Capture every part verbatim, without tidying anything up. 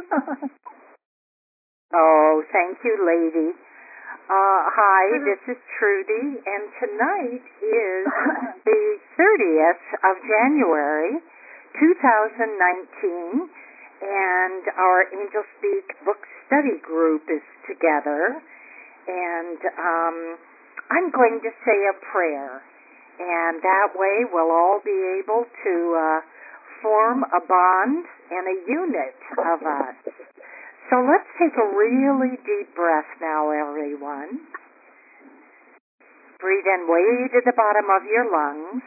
Oh, thank you, lady. Uh, hi, this is Trudy, and tonight is the thirtieth of January, two thousand nineteen, and our Angel Speak book study group is together, and um, I'm going to say a prayer, and that way we'll all be able to uh, form a bond and a unit of us. So let's take a really deep breath now, everyone. Breathe in way to the bottom of your lungs.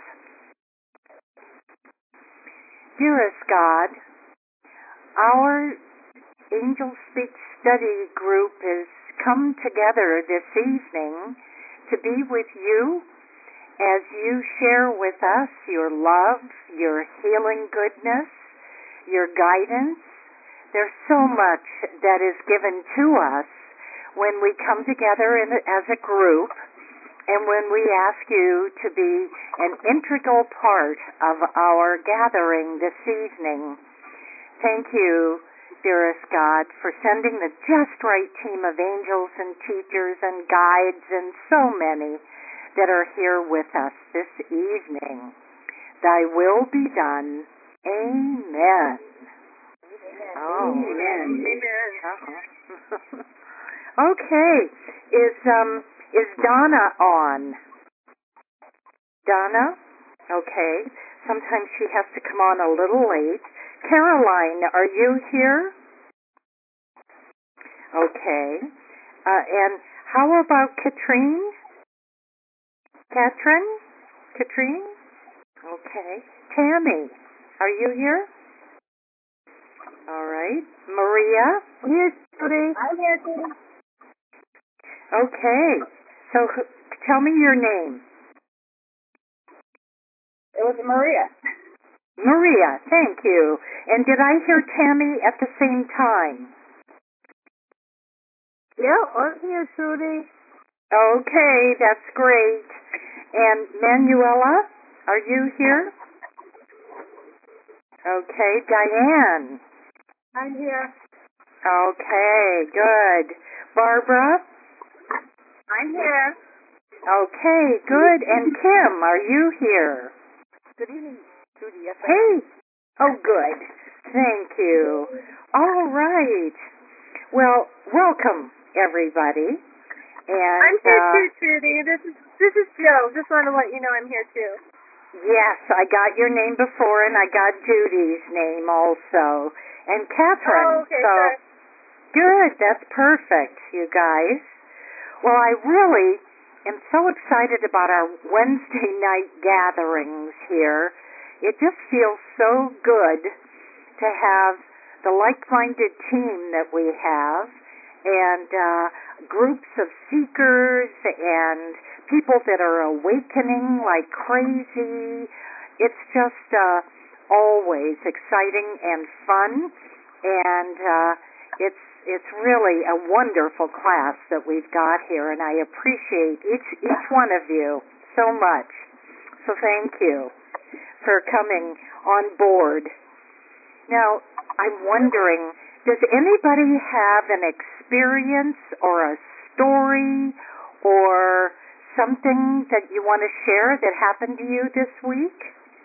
Dearest God, our Angel Speak study group has come together this evening to be with you as you share with us your love, your healing goodness, your guidance. There's so much that is given to us when we come together in, as a group, and when we ask you to be an integral part of our gathering this evening. Thank you, dearest God, for sending the just right team of angels and teachers and guides and so many that are here with us this evening. Thy will be done. Amen. Oh. Amen. Amen. Uh-huh. Okay. Is um is Donna on? Donna? Okay. Sometimes she has to come on a little late. Caroline, are you here? Okay. Uh, and how about Katrine? Katrin? Katrine? Okay. Tammy, are you here? All right. Maria? Yes, Judy. I'm here, Judy. Okay. So tell me your name. It was Maria. Maria, thank you. And did I hear Tammy at the same time? Yeah, I'm here, Judy. Okay, that's great. And Manuela, are you here? Okay, Diane. I'm here. Okay, good. Barbara? I'm here. Okay, good. And Kim, are you here? Good evening, Judy. Yes, Hey. Oh, good. Thank you. All right. Well, welcome, everybody. And I'm here uh, too, Judy. This is this is Joe. Just wanted to let you know I'm here too. yes, I got your name before, and I got Judy's name also, and Catherine. Oh, okay, so sorry. Good. That's perfect, you guys. Well, I really am so excited about our Wednesday night gatherings here. It just feels so good to have the like-minded team that we have, and uh, groups of seekers and people that are awakening like crazy. It's just uh, always exciting and fun, and uh, it's it's really a wonderful class that we've got here, and I appreciate each each one of you so much. So thank you for coming on board. Now, I'm wondering, does anybody have an experience or a story or something that you want to share that happened to you this week?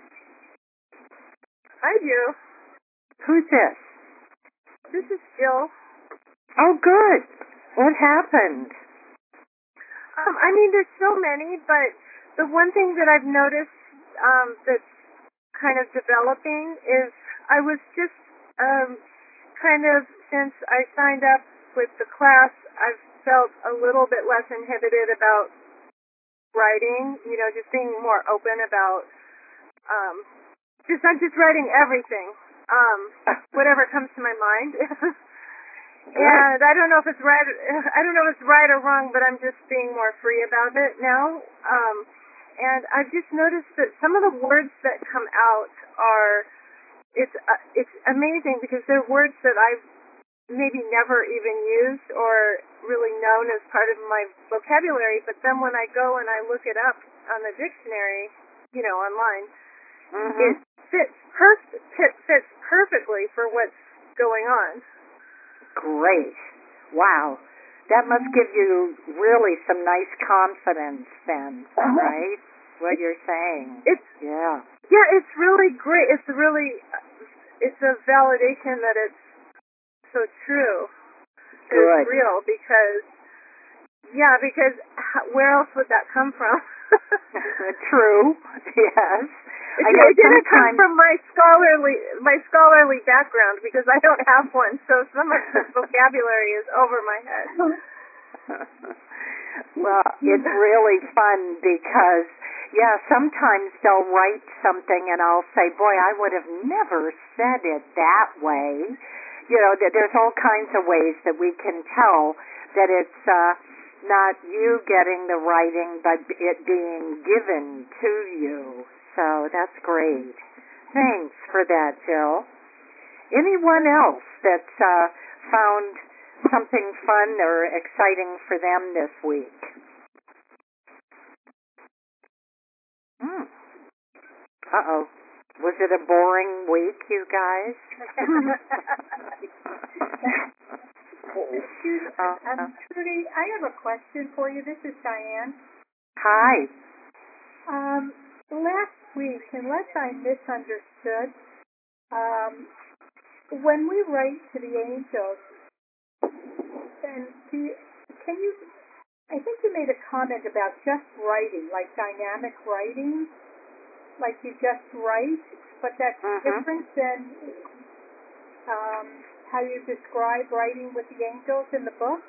I do. Who's this? This is Jill. Oh, good. What happened? Um, I mean, there's so many, but the one thing that I've noticed um, that's kind of developing is I was just um, kind of, since I signed up with the class, I've felt a little bit less inhibited about writing, you know, just being more open about, um, just, I'm just writing everything, um, whatever comes to my mind. And I don't know if it's right, I don't know if it's right or wrong, but I'm just being more free about it now. Um, and I've just noticed that some of the words that come out are, it's uh, it's amazing because they're words that I've maybe never even used or really known as part of my vocabulary, but then when I go and I look it up on the dictionary, you know, online, mm-hmm. it fits, perf- fits perfectly for what's going on. great. Wow. That must give you really some nice confidence then, right? What you're saying. It's yeah. Yeah, it's really great. It's really it's a validation that it's so true. That Good. it's real because yeah, because where else would that come from? True. Yes. It, I know it didn't come sometimes from my scholarly my scholarly background because I don't have one, so some of the vocabulary is over my head. Well, it's really fun because, yeah, sometimes they'll write something and I'll say, boy, I would have never said it that way. You know, there's all kinds of ways that we can tell that it's uh, not you getting the writing, but it being given to you. So that's great. Thanks for that, Jill. Anyone else that's uh, found something fun or exciting for them this week? Hmm. Uh-oh. Was it a boring week, you guys? Judy, uh, um, Trudy, I have a question for you. This is Diane. Hi. Um, last week, unless I misunderstood, um, when we write to the angels, and the, can you, I think you made a comment about just writing, like dynamic writing, like you just write, but that's mm-hmm. different than um, how you describe writing with the angels in the book?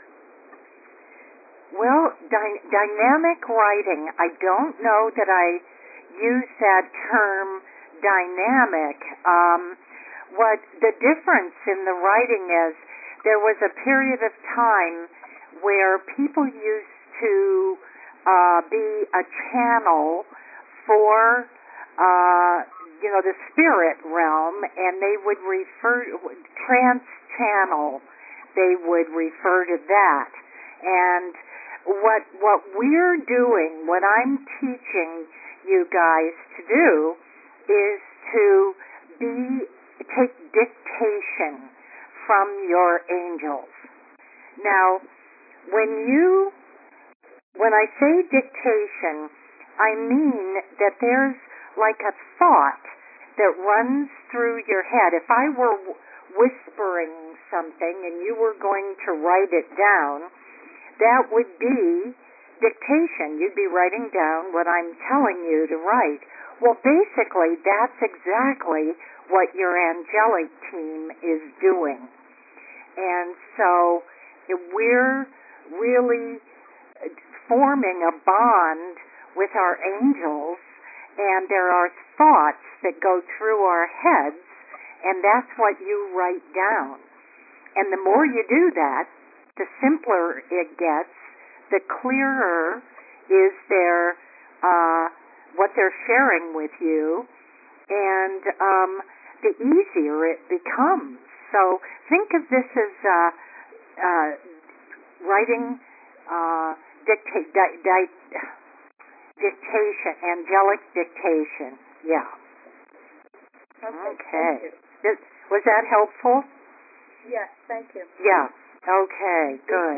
Well, dy- dynamic writing, I don't know that I use that term dynamic. Um, what the difference in the writing is, there was a period of time where people used to uh, be a channel for, uh, you know, the spirit realm, and they would refer, trans-channel, they would refer to that. And what what we're doing, what I'm teaching you guys to do, is to be take dictation from your angels. Now, when you when I say dictation, I mean that there's like a thought that runs through your head. If I were whispering something and you were going to write it down, that would be dictation. You'd be writing down what I'm telling you to write. Well, basically, that's exactly what your angelic team is doing. And so we're really forming a bond with our angels, and there are thoughts that go through our heads, and that's what you write down. And the more you do that, the simpler it gets, the clearer is their uh, what they're sharing with you, and um, the easier it becomes. So think of this as uh, uh, writing uh, dicta- di- di- dictation, angelic dictation. Yeah. Okay. Okay. Thank you. This, was that helpful? Yes, thank you. Yeah. Okay, good.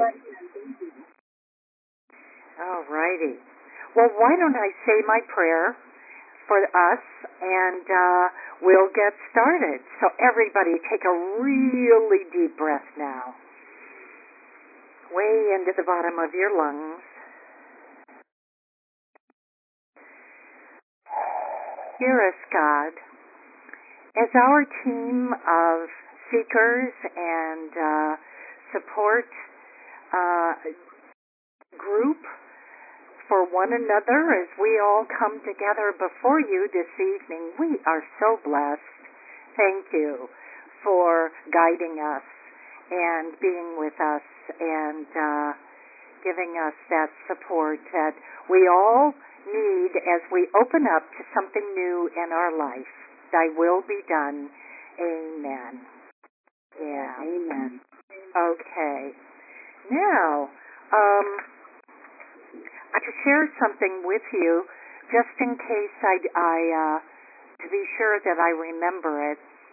All righty. Well, why don't I say my prayer for us, and uh, we'll get started. So everybody take a really deep breath now. Way into the bottom of your lungs. Dearest God, as our team of seekers and uh, support uh, group for one another, as we all come together before you this evening, we are so blessed. Thank you for guiding us and being with us and uh, giving us that support that we all need as we open up to something new in our life. Thy will be done. Amen. Yeah. Amen. Okay. Now, um, I could share something with you just in case I, I uh, to be sure that I remember it.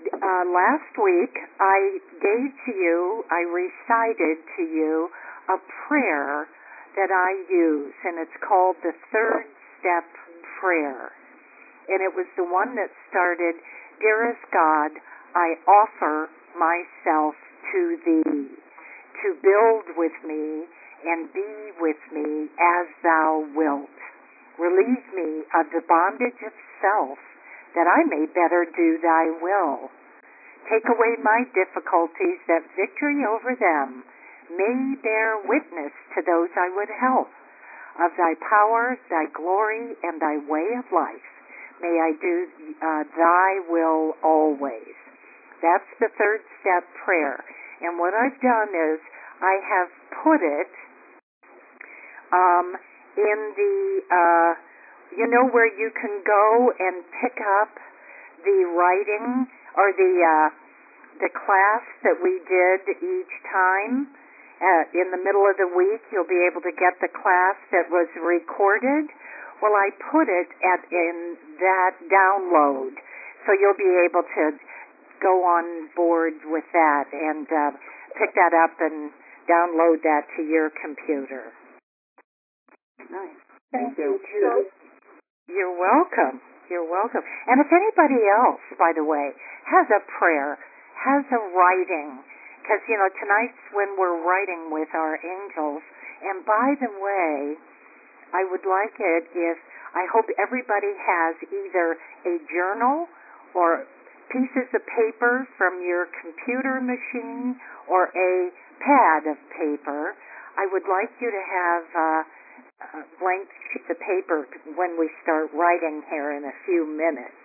uh, last week I gave to you, I recited to you a prayer that I use, and it's called the Third Step Prayer. And it was the one that started, Dearest God, I offer myself to Thee, to build with me and be with me as Thou wilt. Relieve me of the bondage of self, that I may better do Thy will. Take away my difficulties, that victory over them may bear witness to those I would help. Of Thy power, Thy glory, and Thy way of life, may I do uh, Thy will always. That's the third step prayer. And what I've done is I have put it um, in the, uh, you know, where you can go and pick up the writing or the uh, the class that we did each time. Uh, in the middle of the week, you'll be able to get the class that was recorded. Well, I put it at in that download, so you'll be able to go on board with that and uh, pick that up and download that to your computer. Nice. Thank, Thank you. you. You're welcome. You're welcome. And if anybody else, by the way, has a prayer, has a writing, because, you know, tonight's when we're writing with our angels. And by the way, I would like it if, I hope everybody has either a journal or pieces of paper from your computer machine or a pad of paper. I would like you to have uh, a blank sheet of paper when we start writing here in a few minutes.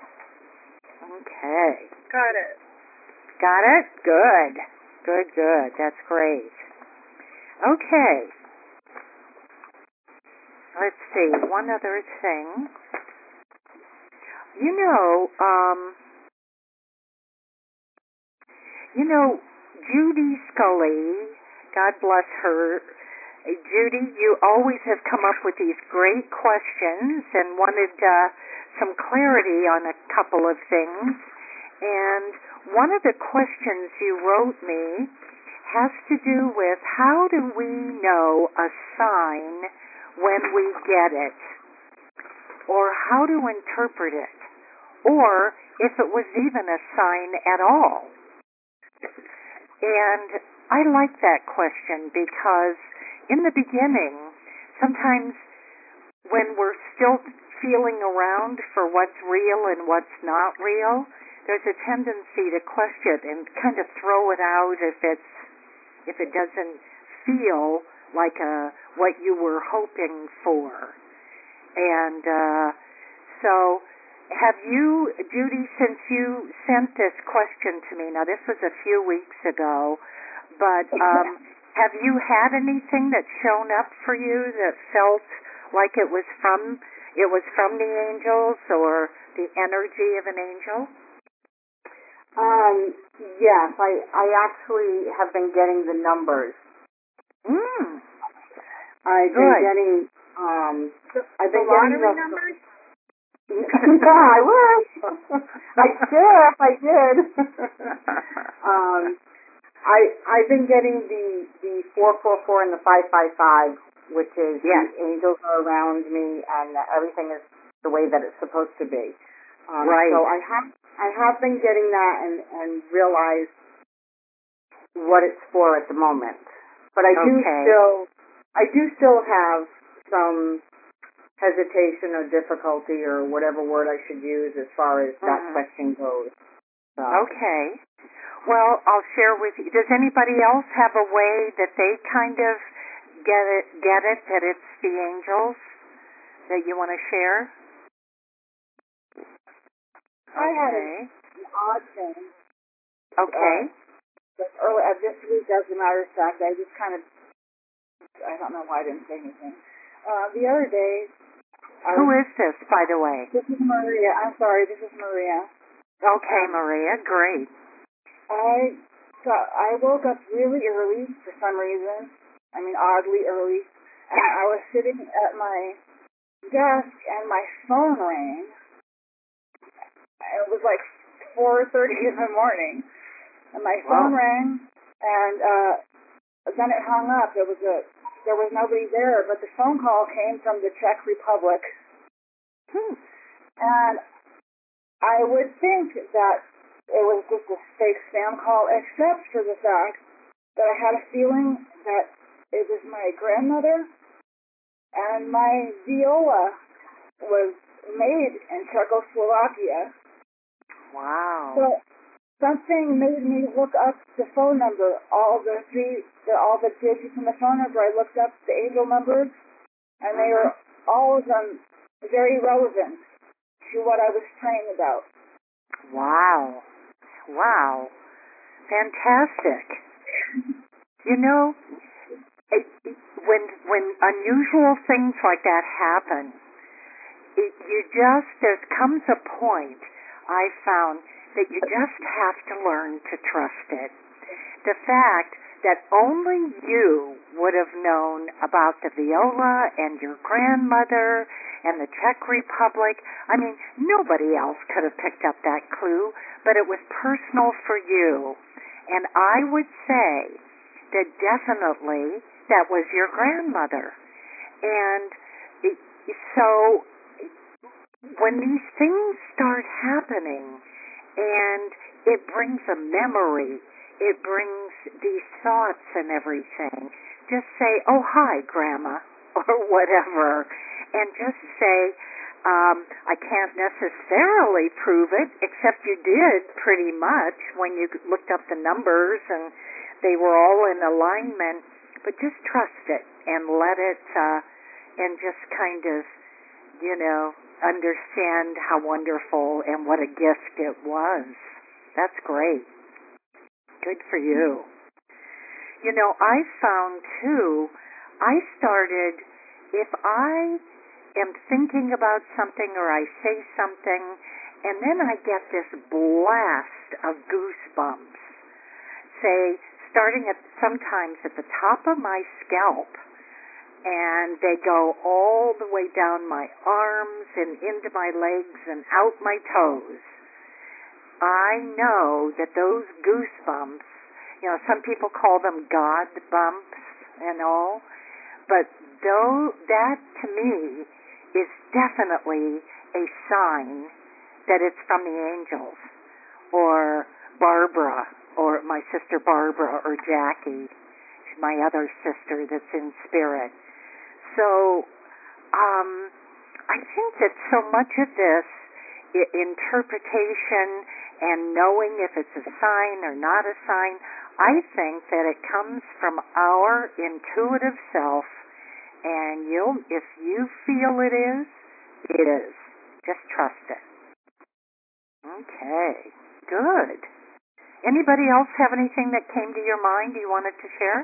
Okay. Got it. Got it? Good. Good, good. That's great. Okay. Let's see. One other thing. You know, um, you know, Judy Scully, God bless her. Judy, you always have come up with these great questions and wanted uh, some clarity on a couple of things. And one of the questions you wrote me has to do with how do we know a sign when we get it? Or how to interpret it? Or if it was even a sign at all? And I like that question because in the beginning, sometimes when we're still feeling around for what's real and what's not real, there's a tendency to question and kind of throw it out if it's if it doesn't feel like a what you were hoping for. And uh, so have you, Judy, since you sent this question to me, now this was a few weeks ago, but um, have you had anything that's shown up for you that felt like it was from it was from the angels or the energy of an angel? Um, yes, I, I actually have been getting the numbers. Mm. I've Good. been getting, um, I've been the getting lottery the numbers? no, I wish. I did, if I did. um, I, I've been getting the, the four four four and the five five five, which is yes. the angels are around me and everything is the way that it's supposed to be. Um, right. So I have I have been getting that and, and realized what it's for at the moment. But I do okay. still I do still have some hesitation or difficulty or whatever word I should use as far as that mm-hmm. question goes. So. Okay. Well, I'll share with you. Does anybody else have a way that they kind of get it, get it that it's the angels that you want to share? I had Okay. an odd thing. Okay. Uh, early, uh, this week, as a matter of fact, I just kind of, I don't know why I didn't say anything. Uh, the other day, I Who was, is this, by the way? This is Maria. I'm sorry, this is Maria. Okay, um, Maria, great. I got, I woke up really early for some reason. I mean, oddly early. And I was sitting at my desk, and my phone rang. It was like four thirty in the morning, and my phone Wow. rang, and uh, then it hung up. There was a there was nobody there, but the phone call came from the Czech Republic, Hmm. and I would think that it was just a fake spam call, except for the fact that I had a feeling that it was my grandmother, and my viola was made in Czechoslovakia. Wow. So something made me look up the phone number, all the three, the, all the digits in the phone number. I looked up the angel numbers, and they were all of them very relevant to what I was praying about. Wow. Wow. Fantastic. You know, it, it, when when unusual things like that happen, it, you just, there comes a point, I found, that you just have to learn to trust it. The fact that only you would have known about the viola and your grandmother and the Czech Republic. I mean, nobody else could have picked up that clue, but it was personal for you. And I would say that definitely that was your grandmother. And it, so when these things start happening and it brings a memory, it brings these thoughts and everything, just say, oh, hi, Grandma, or whatever, and just say, um, I can't necessarily prove it, except you did pretty much when you looked up the numbers and they were all in alignment, but just trust it and let it, uh, and just kind of, you know, understand how wonderful and what a gift it was. That's great. Good for you. You know, I found too, I started, if I am thinking about something or I say something, and then I get this blast of goosebumps, say, starting at sometimes at the top of my scalp, and they go all the way down my arms and into my legs and out my toes. I know that those goosebumps, you know, some people call them God bumps and all, but though that to me is definitely a sign that it's from the angels, or Barbara, or my sister Barbara, or Jackie, my other sister that's in spirit. So um, I think that so much of this I- interpretation and knowing if it's a sign or not a sign, I think that it comes from our intuitive self, and you'll, if you feel it is, it is. Just trust it. Okay, good. Anybody else have anything that came to your mind you wanted to share?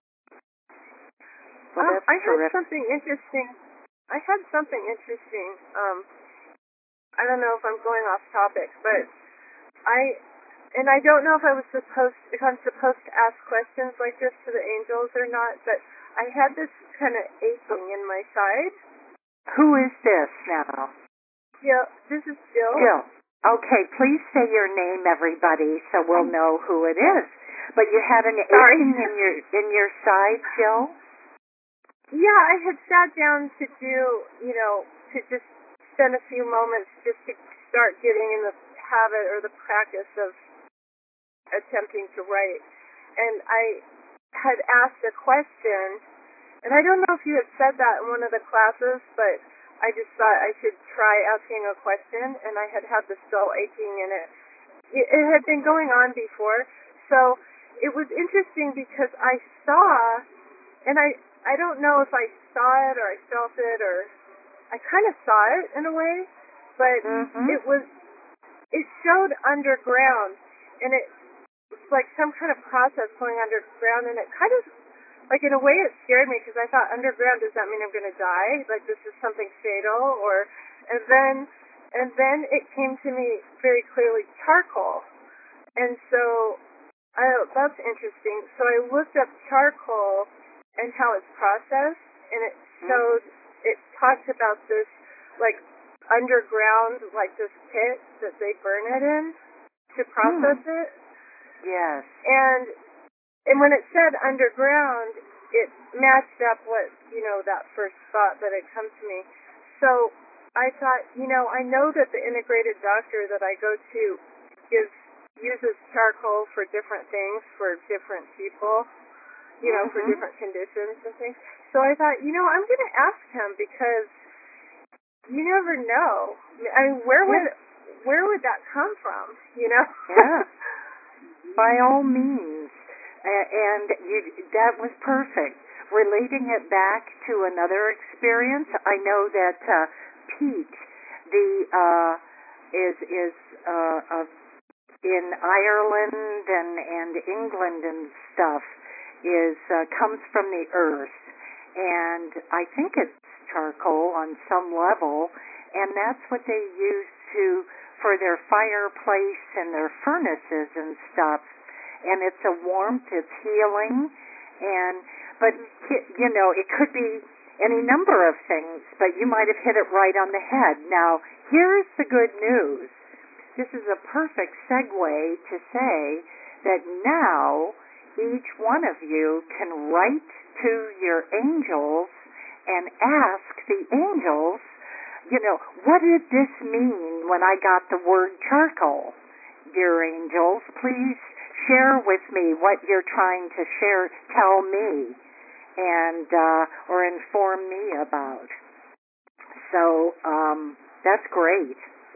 Well, um, that's I had terrific. something interesting. I had something interesting. Um, I don't know if I'm going off topic, but I, and I don't know if I was supposed, if I'm supposed to ask questions like this to the angels or not, but I had this kind of aching in my side. Who is this now? Yeah, this is Jill. Jill. Okay, please say your name, everybody, so we'll know who it is. But you had an Sorry. aching in your in your side, Jill? Yeah, I had sat down to do, you know, to just spend a few moments just to start getting in the habit or the practice of attempting to write. And I had asked a question, and I don't know if you had said that in one of the classes, but I just thought I should try asking a question, and I had had the dull aching in it. It, it had been going on before, so it was interesting because I saw, and I, I don't know if I saw it or I felt it, or I kind of saw it in a way, but Mm-hmm. it was, it showed underground, and it was like some kind of process going underground, and it kind of, like in a way it scared me because I thought underground, does that mean I'm going to die? Like this is something fatal? Or, and then, and then it came to me very clearly, charcoal. And so, I, that's interesting. So I looked up charcoal and how it's processed, and it showed, it talked about this, like, underground, like this pit that they burn it in. to process Hmm. it. Yes. And and when it said underground, it matched up what, you know, that first thought that had come to me. So I thought, you know, I know that the integrated doctor that I go to is uses charcoal for different things for different people, you know, for Mhm. different conditions and things. So I thought, you know, I'm going to ask him because you never know. I mean, where would Yes. where would that come from? You know? Yeah. By all means. Uh, and you, that was perfect. Relating it back to another experience, I know that uh, Pete, the uh, is is uh, uh, in Ireland and and England and stuff, is uh, comes from the earth, and I think it's charcoal on some level, and that's what they use to for their fireplace and their furnaces and stuff. And it's a warmth, it's healing, and but you know it could be any number of things, but you might have hit it right on the head. Now here's the good news. This is a perfect segue to say that now each one of you can write to your angels and ask the angels, you know, what did this mean when I got the word charcoal? Dear angels, please share with me what you're trying to share, tell me, and uh, or inform me about. So um, that's great.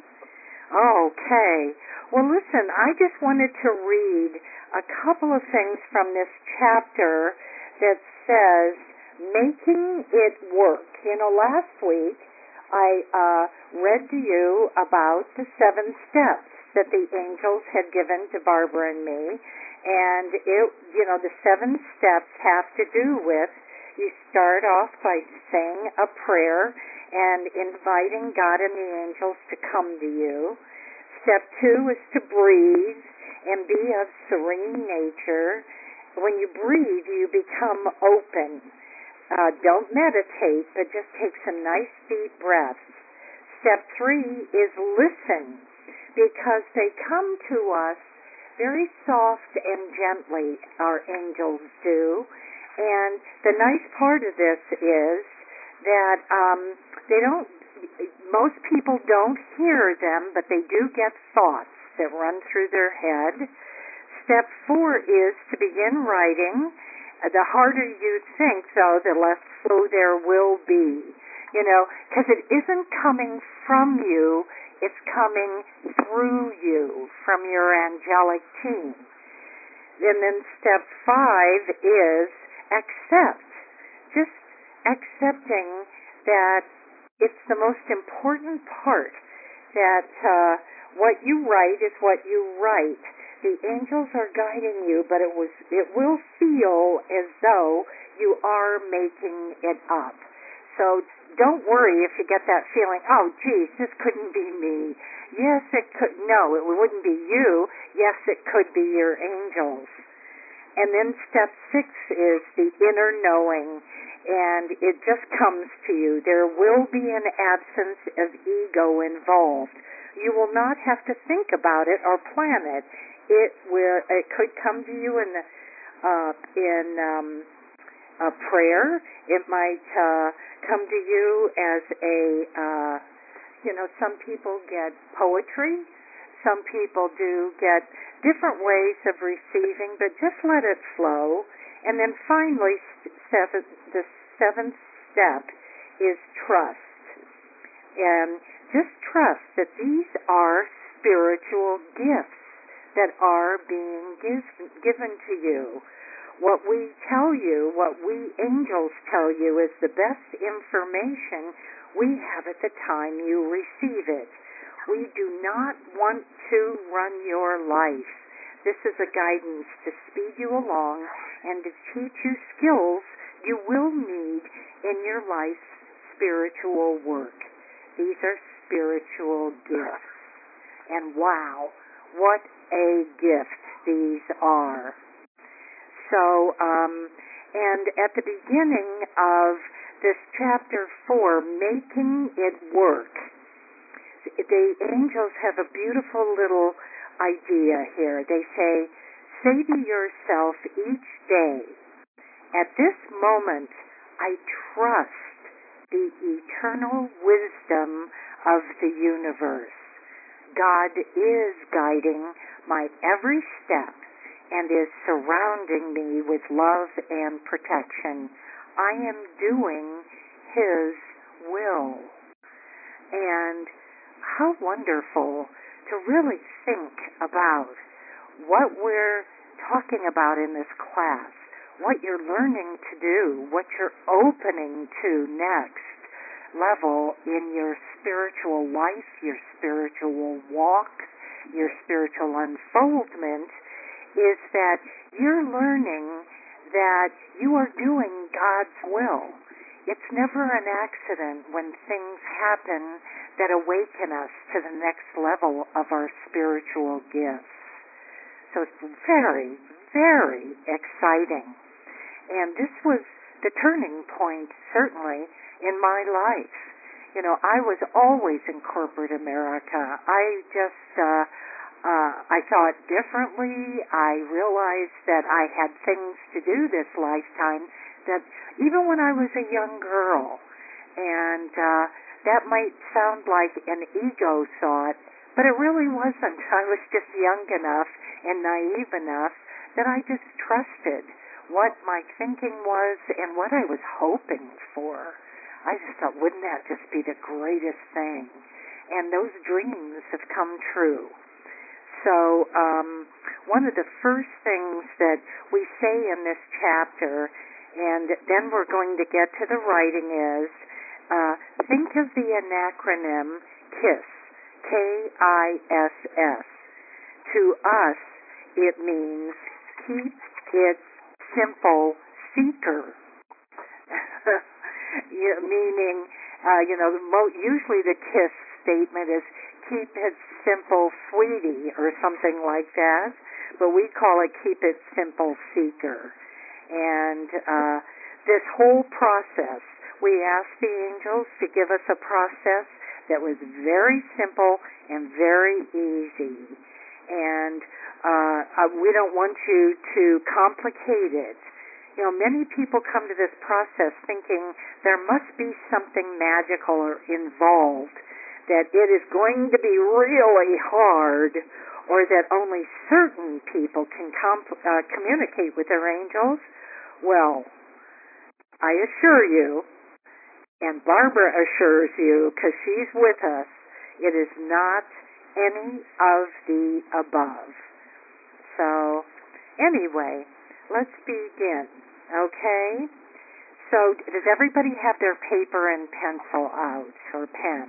Okay. Well, listen, I just wanted to read a couple of things from this chapter that says, making it work. You know, last week I uh, read to you about the seven steps that the angels had given to Barbara and me. And, it, you know, the seven steps have to do with, you start off by saying a prayer and inviting God and the angels to come to you. Step two is to breathe and be of serene nature. When you breathe, you become open. Uh, don't meditate, but just take some nice deep breaths. Step three is listen, because they come to us very soft and gently, our angels do. And the nice part of this is that um, they don't, most people don't hear them, but they do get thoughts that run through their head. Step four is to begin writing. The harder you think, though, the less flow there will be. You know, because it isn't coming from you, it's coming through you, from your angelic team. And then step five is accept. Just accepting that it's the most important part, that uh, what you write is what you write. The angels are guiding you, but it was it will feel as though you are making it up. So don't worry if you get that feeling, oh, geez, this couldn't be me. Yes, it could. No, it wouldn't be you. Yes, it could be your angels. And then step six is the inner knowing, and it just comes to you. There will be an absence of ego involved. You will not have to think about it or plan it. It will. It could come to you in the, uh, in um, a prayer. It might uh, come to you as a, uh, you know, some people get poetry. Some people do get different ways of receiving, but just let it flow. And then finally, seven, the seventh step is trust. And just trust that these are spiritual gifts that are being give, given to you. What we tell you, what we angels tell you, is the best information we have at the time you receive it. We do not want to run your life. This is a guidance to speed you along and to teach you skills you will need in your life's spiritual work. These are spiritual gifts. And wow, what a gift these are. So, um, and at the beginning of this chapter four, making it work, the angels have a beautiful little idea here. They say, say to yourself each day, at this moment, I trust the eternal wisdom of the universe. God is guiding my every step and is surrounding me with love and protection. I am doing His will. And how wonderful to really think about what we're talking about in this class, what you're learning to do, what you're opening to next level in your spiritual life, your spiritual walk, your spiritual unfoldment, is that you're learning that you are doing God's will. It's never an accident when things happen that awaken us to the next level of our spiritual gifts. So it's very, very exciting. And this was the turning point, certainly, in my life. You know, I was always in corporate America. I just, uh, uh, I thought differently. I realized that I had things to do this lifetime that even when I was a young girl, and uh, that might sound like an ego thought, but it really wasn't. I was just young enough and naive enough that I just trusted what my thinking was and what I was hoping for. I just thought, wouldn't that just be the greatest thing? And those dreams have come true. So um, one of the first things that we say in this chapter, and then we're going to get to the writing, is uh, think of the acronym KISS, K I S S. To us, it means keep it simple, seeker. You know, meaning, uh, you know, mo- usually the KISS statement is keep it simple, sweetie, or something like that. But we call it keep it simple, seeker. And uh, this whole process, we asked the angels to give us a process that was very simple and very easy. And uh, uh, we don't want you to complicate it. You know, many people come to this process thinking there must be something magical or involved, that it is going to be really hard, or that only certain people can comp- uh, communicate with their angels. Well, I assure you, and Barbara assures you, because she's with us, it is not any of the above. So, anyway, let's begin, okay? So, does everybody have their paper and pencil out, or pen?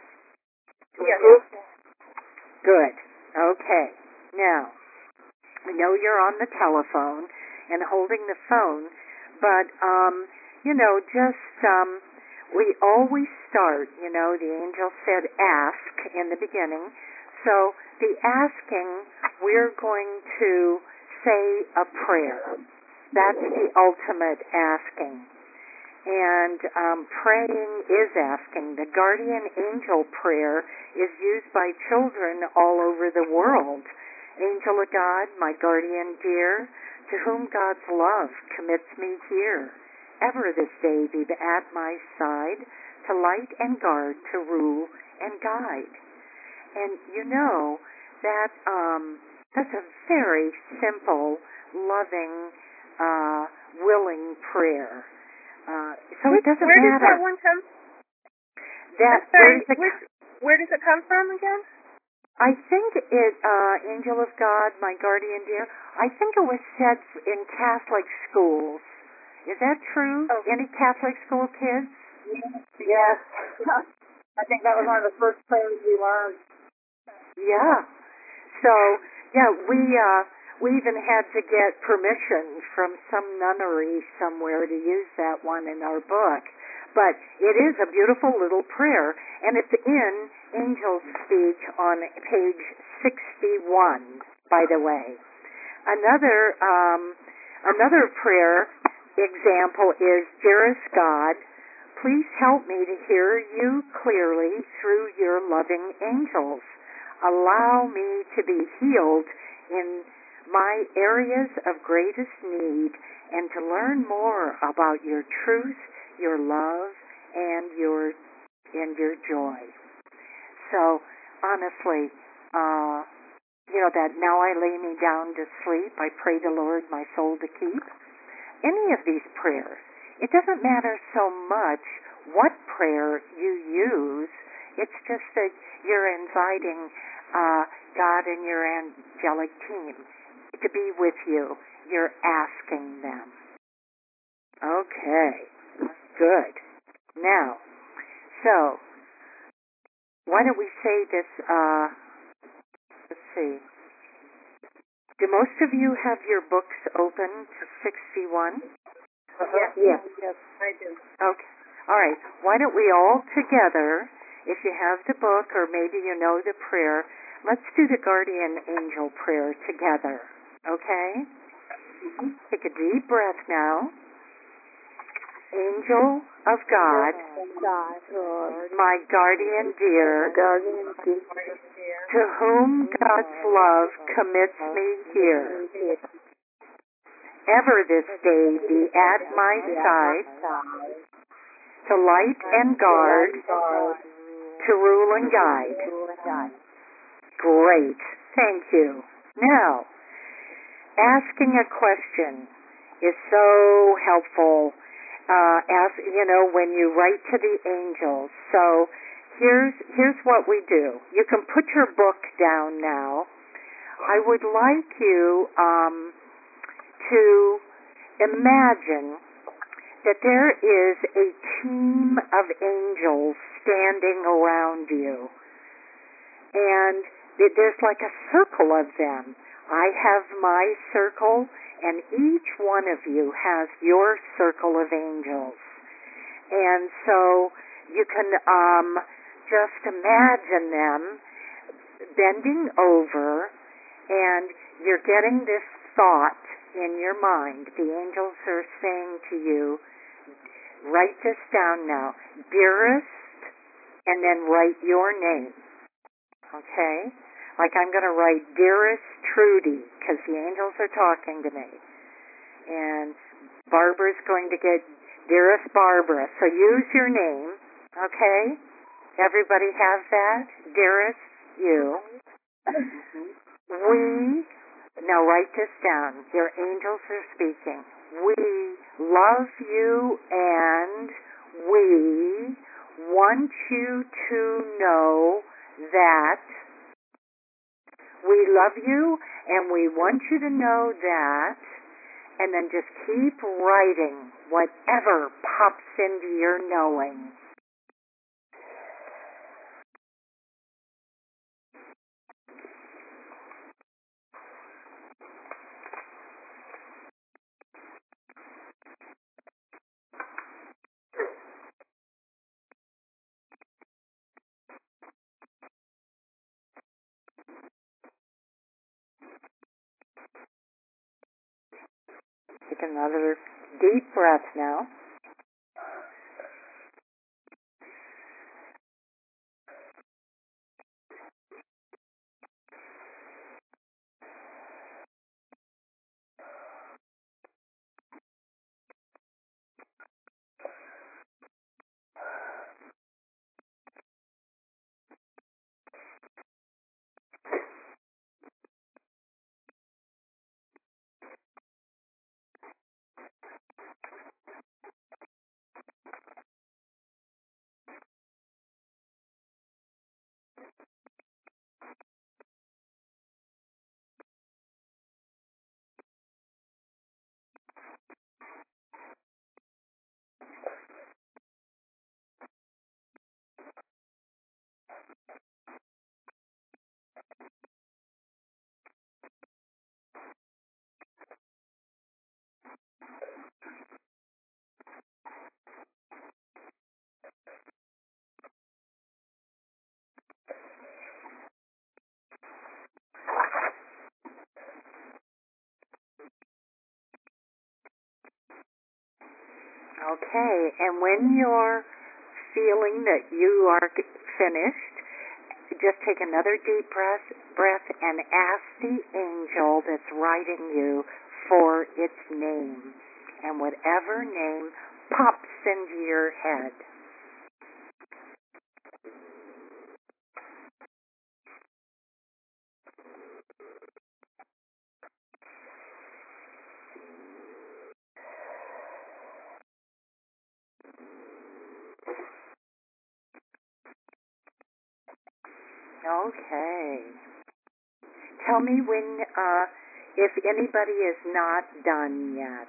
Yes. Good. Okay. Now, I know you're on the telephone and holding the phone, but, um, you know, just, um, we always start, you know, the angel said ask in the beginning. So the asking, we're going to say a prayer. That's the ultimate asking. And um, praying is asking. The guardian angel prayer is used by children all over the world. Angel of God, my guardian dear, to whom God's love commits me here, ever this day be at my side, to light and guard, to rule and guide. And you know that um, that's a very simple, loving, uh, willing prayer. Uh, so Which, it doesn't where matter. Where does that one come? That I'm sorry, there's a, which, where does it come from again? I think it, uh, Angel of God, my guardian dear, I think it was said in Catholic schools. Is that true? Oh. Any Catholic school kids? Yes. I think that was one of the first prayers we learned. Yeah. So, yeah, we, uh, we even had to get permission from some nunnery somewhere to use that one in our book. But it is a beautiful little prayer, and it's in Angels Speak on page sixty-one, by the way. Another, um, another prayer example is, Dearest God, please help me to hear you clearly through your loving angels. allow me to be healed in my areas of greatest need and to learn more about your truth, your love, and your and your joy. So honestly, uh, you know that now I lay me down to sleep, I pray the Lord my soul to keep. Any of these prayers, it doesn't matter so much what prayer you use, it's just that you're inviting uh, God and your angelic team to be with you. You're asking them. Okay, good. Now, so, why don't we say this, uh, let's see. Do most of you have your books open to sixty-one? Yes. Yes. Yes, I do. Okay. All right. Why don't we all together, if you have the book or maybe you know the prayer, let's do the guardian angel prayer together. Okay? Mm-hmm. Take a deep breath now. Angel of God, God, my guardian dear, guardian dear, to whom God's love commits me here, ever this day be at my side, to light and guard, to rule and guide. Great. Thank you. Now, asking a question is so helpful. Uh, as you know, when you write to the angels. So here's here's what we do. You can put your book down now. I would like you um, to imagine that there is a team of angels standing around you, and there's like a circle of them. I have my circle, and each one of you has your circle of angels. And so you can um, just imagine them bending over, and you're getting this thought in your mind. The angels are saying to you, write this down now, dearest, and then write your name. Okay? Like I'm going to write dearest Trudy, because the angels are talking to me. And Barbara's going to get dearest Barbara. So use your name, okay? Everybody have that? Dearest you. We, now write this down. Your angels are speaking. We love you and we want you to know that we love you, and we want you to know that, and then just keep writing whatever pops into your knowing. Take another deep breath now. Okay, and when you're feeling that you are finished, just take another deep breath, breath and ask the angel that's writing you for its name. And whatever name pops into your head. Okay. Tell me when, uh, if anybody is not done yet.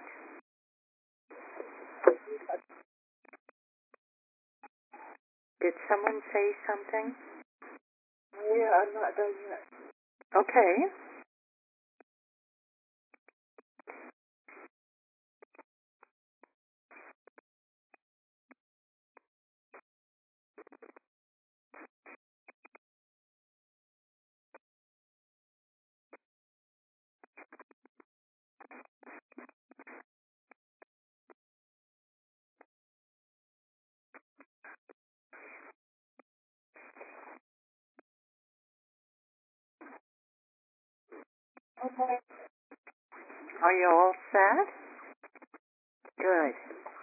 Did someone say something? Yeah, I'm not done yet. Okay. Okay. Are you all set? Good.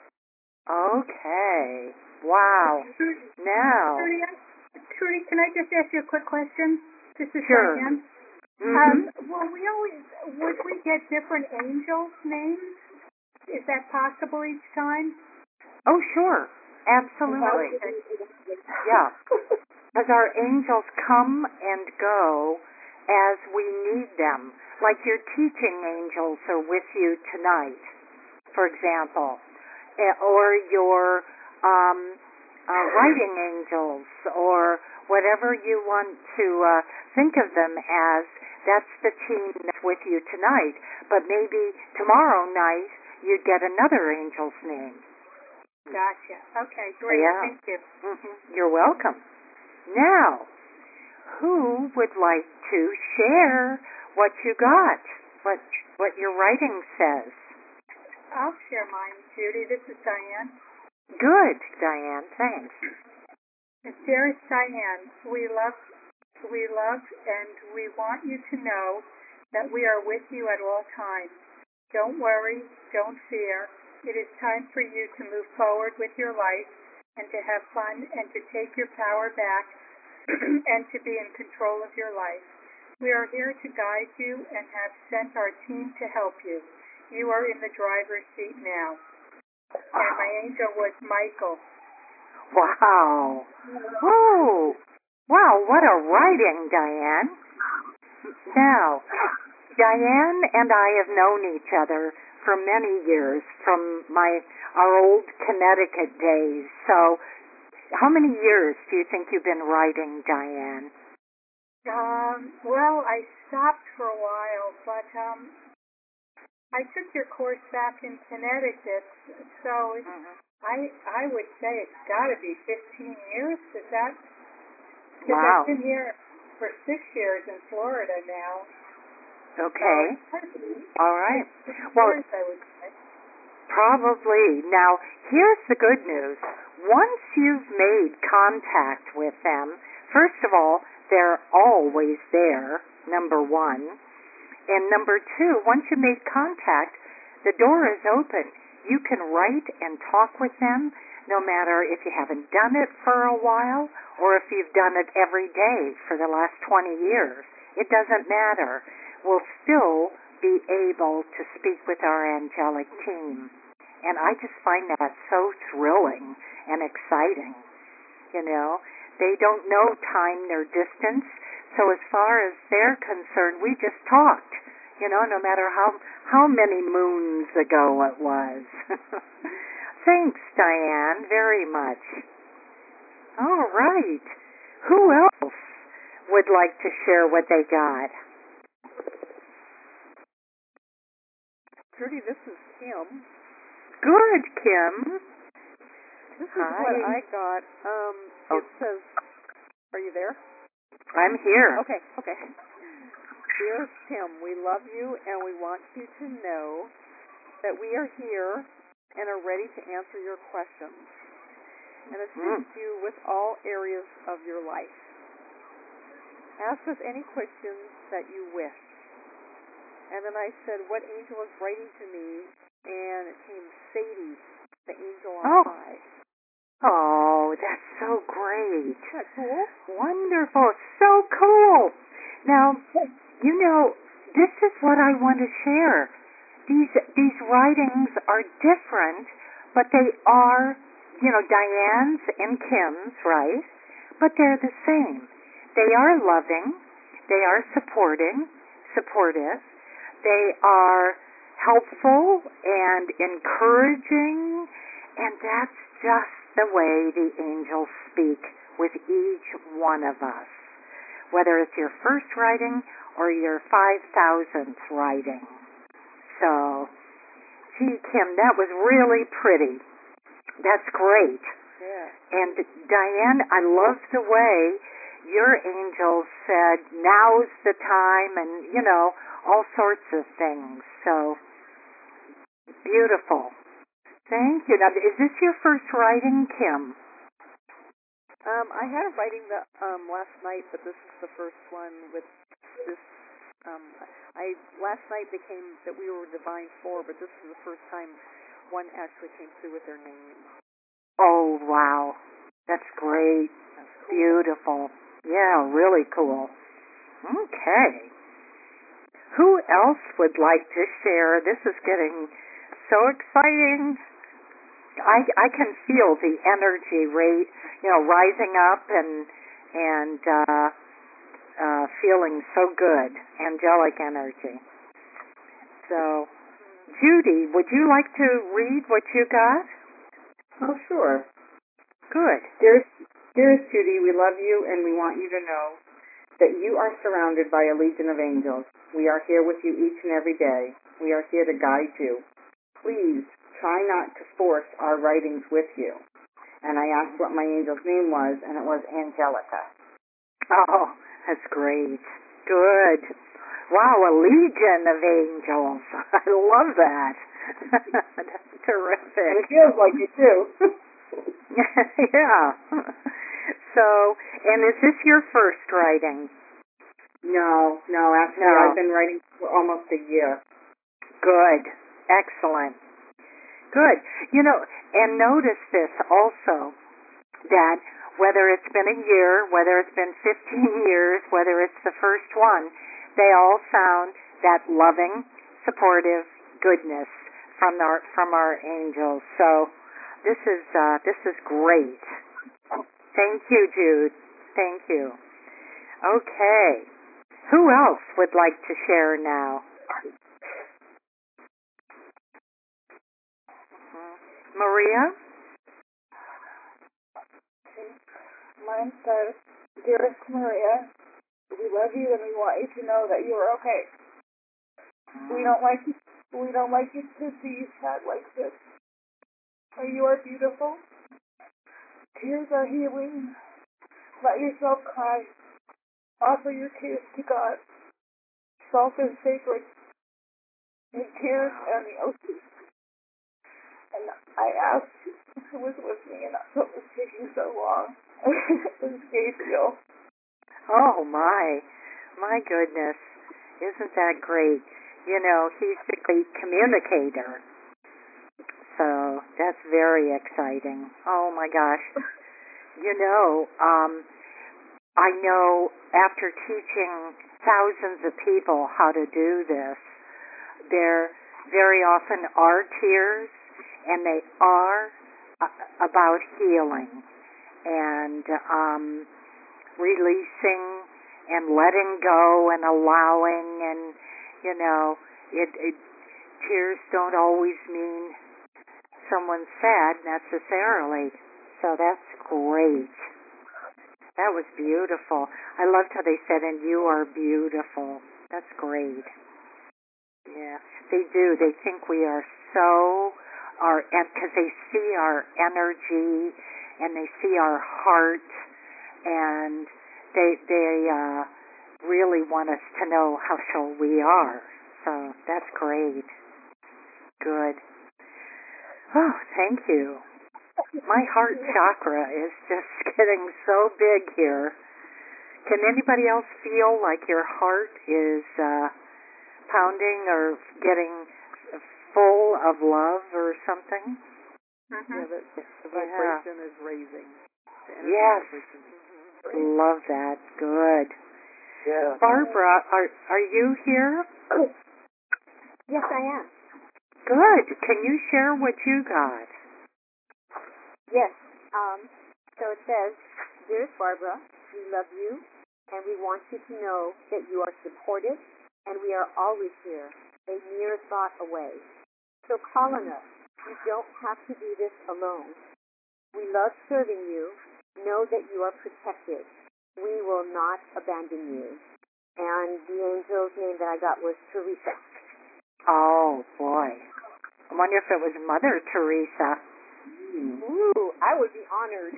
Okay. Wow. Now. Trudy, Trudy, can I just ask you a quick question? This is Sure. Diane. Mm-hmm. Um, well, we always, would we get different angels' names? Is that possible each time? Oh, sure. Absolutely. Yeah. Because our angels come and go as we need them. Like your teaching angels are with you tonight, for example. Eh, Or your um, uh, writing angels, or whatever you want to uh, think of them as. That's the team that's with you tonight. But maybe tomorrow night you get another angel's name. Gotcha. Okay, great. Yeah. Thank you. Mm-hmm. You're welcome. Now, who would like to share what you got, what what your writing says? I'll share mine, Judy. This is Diane. Good, Diane. Thanks. Dearest Diane, we love, we love, and we want you to know that we are with you at all times. Don't worry, don't fear. It is time for you to move forward with your life and to have fun and to take your power back and to be in control of your life. We are here to guide you and have sent our team to help you. You are in the driver's seat now. And my angel was Michael. Wow. Whoa. Wow, what a writing, Diane. Now, Diane and I have known each other for many years from my our old Connecticut days. So, how many years do you think you've been writing, Diane? Um, well, I stopped for a while, but um, I took your course back in Connecticut, so it's, Mm-hmm. I I would say it's got to be fifteen years. Is that? Because Wow. I've been here for six years in Florida now. Okay. So, All right. six Well, years, I would say. probably. Now, here's the good news. Once you've made contact with them, first of all, they're always there, number one. And number two, once you make contact, the door is open. You can write and talk with them no matter if you haven't done it for a while or if you've done it every day for the last twenty years. It doesn't matter. We'll still be able to speak with our angelic team. And I just find that so thrilling and exciting. You know, they don't know time nor distance. So as far as they're concerned, we just talked. You know, no matter how how many moons ago it was. Thanks, Diane, very much. All right. Who else would like to share what they got? Trudy, this is Kim. Good, Kim. This is Hi. what I got. Um, Oh. It says, are you there? I'm here. Okay, okay. Dear Kim, we love you and we want you to know that we are here and are ready to answer your questions and assist Mm. you with all areas of your life. ask us any questions that you wish. And then I said, what angel is writing to me? And it came Sadie, the angel on Oh. high. Oh, that's so great. Isn't that cool? Wonderful. So cool. Now, you know, this is what I want to share. These these writings are different, but they are, you know, Diane's and Kim's, right? But they're the same. They are loving. They are supporting, supportive. They are helpful and encouraging, and that's just the way the angels speak with each one of us, whether it's your first writing or your five thousandth writing. So, gee, Kim, that was really pretty. That's great. Yeah. And Diane, I love the way your angel said, now's the time, and, you know, all sorts of things. So, beautiful. Thank you. Now, is this your first writing, Kim? Um, I had a writing the, um, last night, but this is the first one with this. Um, I last night became that we were Divine Four, but this is the first time one actually came through with their name. Oh, wow. That's great. That's cool. Beautiful. Yeah, really cool. Okay. Who else would like to share? This is getting so exciting. I, I can feel the energy rate, you know, rising up and and uh, uh, feeling so good, angelic energy. So, Judy, would you like to read what you got? Oh, sure. Good. Dearest, dearest Judy, we love you and we want you to know that you are surrounded by a legion of angels. We are here with you each and every day. We are here to guide you. Please try not to force our writings with you. And I asked what my angel's name was, and it was Angelica. Oh, that's great. Good. Wow, a legion of angels. I love that. That's terrific. And it feels like it, too. Yeah. So, and is this your first writing? No, no, actually No. I've been writing for almost a year. Good. Excellent. Good. You know, and notice this also, that whether it's been a year, whether it's been fifteen years, whether it's the first one, they all sound that loving, supportive goodness from our from our angels. So this is uh, this is great. Thank you, Jude. Thank you. Okay. Who else would like to share now? Maria? Mine says, Dearest Maria, we love you and we want you to know that you are okay. We don't like you, we don't like you to see you sad like this. For you are beautiful. Tears are healing. Let yourself cry. Offer your tears to God. Salt is sacred. Your tears and the ocean. And I asked who was with me, and that's what was taking so long. It was Gabriel. Oh, my. My goodness. Isn't that great? You know, he's a great communicator. So that's very exciting. Oh, my gosh. You know, um, I know after teaching thousands of people how to do this, there very often are tears, and they are uh, about healing and um, releasing and letting go and allowing, and you know, it, it tears don't always mean someone's sad necessarily. So that's great. That was beautiful. I loved how they said, and you are beautiful. That's great. Yeah, they do. They think we are so, our because they see our energy and they see our heart, and they they uh, really want us to know how so we are. So that's great. Good. Oh, thank you. My heart chakra is just getting so big here. Can anybody else feel like your heart is uh, pounding or getting full of love or something? Mm-hmm. Yeah, the, the vibration yeah. is raising. Yes. Vibration. Love that. Good. Yeah. Barbara, are are you here? Yes, I am. Good. Can you share what you got? Yes. Um, so it says, Dearest Barbara, we love you, and we want you to know that you are supported, and we are always here, a mere thought away. So call on us. You don't have to do this alone. We love serving you. Know that you are protected. We will not abandon you. And the angel's name that I got was Teresa. Oh, boy. I wonder if it was Mother Teresa. Ooh, I would be honored.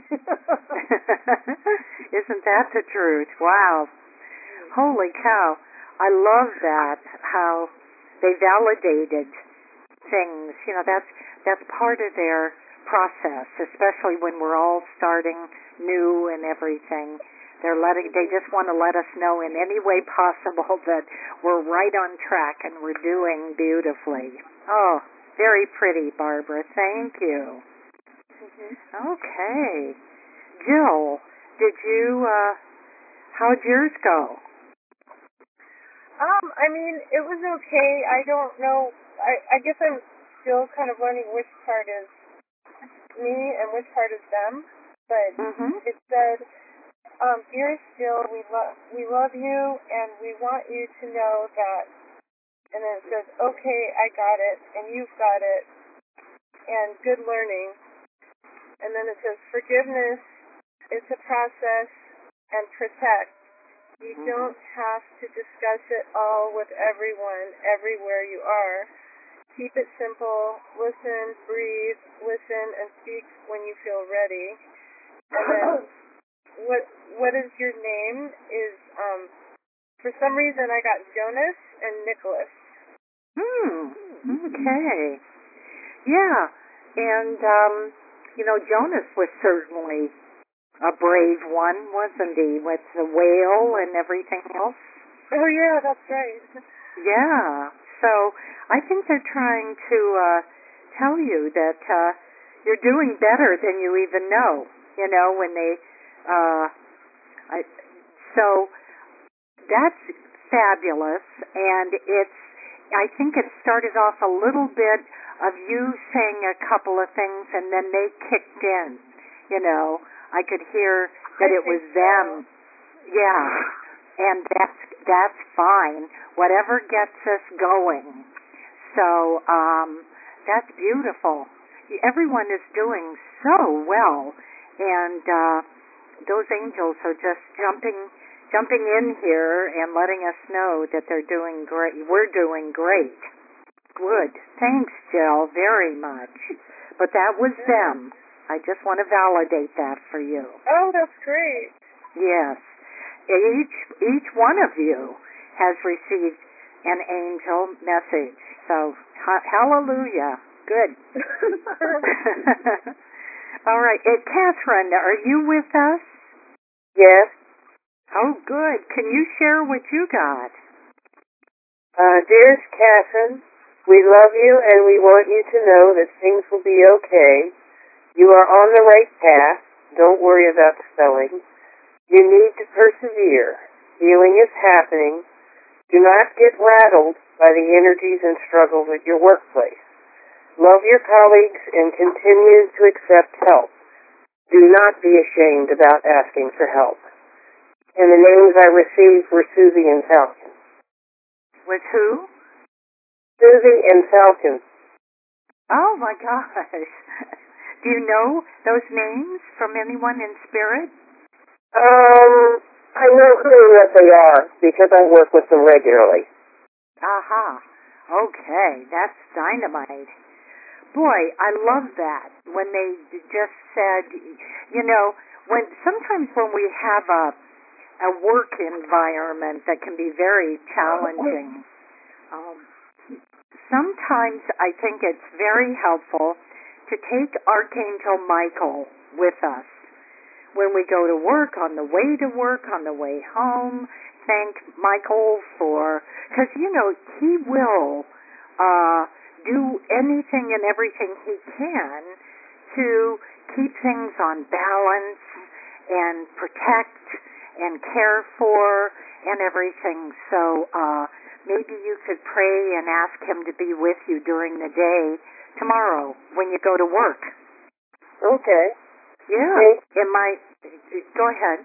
Isn't that the truth? Wow. Holy cow. I love that, how they validated things. You know, that's that's part of their process, especially when we're all starting new and everything. They're letting they just want to let us know in any way possible that we're right on track and we're doing beautifully. Oh, very pretty, Barbara. Thank you. Mm-hmm. Okay. Jill, did you uh how'd yours go? Um, I mean, it was okay. I don't know. I, I guess I'm still kind of learning which part is me and which part is them. But Mm-hmm. it said, um, dearest Jill, we love we love you, and we want you to know that. And then it says, okay, I got it, and you've got it, and good learning. And then it says, forgiveness, it's a process, and protect. You Mm-hmm. don't have to discuss it all with everyone, everywhere you are. Keep it simple. Listen, breathe, listen, and speak when you feel ready. And then what what is your name is, um, for some reason I got Jonas and Nicholas. Hmm. Okay. Yeah. And um, you know, Jonas was certainly a brave one, wasn't he, with the whale and everything else? Oh yeah, that's right. Yeah. So I think they're trying to uh, tell you that uh, you're doing better than you even know. You know, when they, uh, I, so that's fabulous, and it's. I think it started off a little bit of you saying a couple of things, and then they kicked in. You know, I could hear that I it was think them. so. Yeah, and that's that's fine. Whatever gets us going. So um, that's beautiful. Everyone is doing so well, and uh, those angels are just jumping jumping in here and letting us know that they're doing great. We're doing great. Good. Thanks, Jill, very much. But that was them. I just want to validate that for you. Oh, that's great. Yes. Each each one of you has received an angel message. So, ha- hallelujah. Good. All right. Uh, Catherine, are you with us? Yes. Oh, good. Can you share what you got? Uh, dearest Catherine, we love you and we want you to know that things will be okay. You are on the right path. Don't worry about the spelling. You need to persevere. Healing is happening. Do not get rattled by the energies and struggles at your workplace. Love your colleagues and continue to accept help. Do not be ashamed about asking for help. And the names I received were Susie and Falcon. With who? Susie and Falcon. Oh, my gosh. Do you know those names from anyone in spirit? Um, I know who that they are because I work with them regularly. Aha. Okay, that's dynamite. Boy, I love that when they just said, you know, when sometimes when we have a a work environment that can be very challenging, um, sometimes I think it's very helpful to take Archangel Michael with us when we go to work, on the way to work, on the way home. Thank Michael for, because, you know, he will uh, do anything and everything he can to keep things on balance and protect and care for and everything. So uh, maybe you could pray and ask him to be with you during the day tomorrow when you go to work. Okay. Yeah. Okay. It might. Go ahead.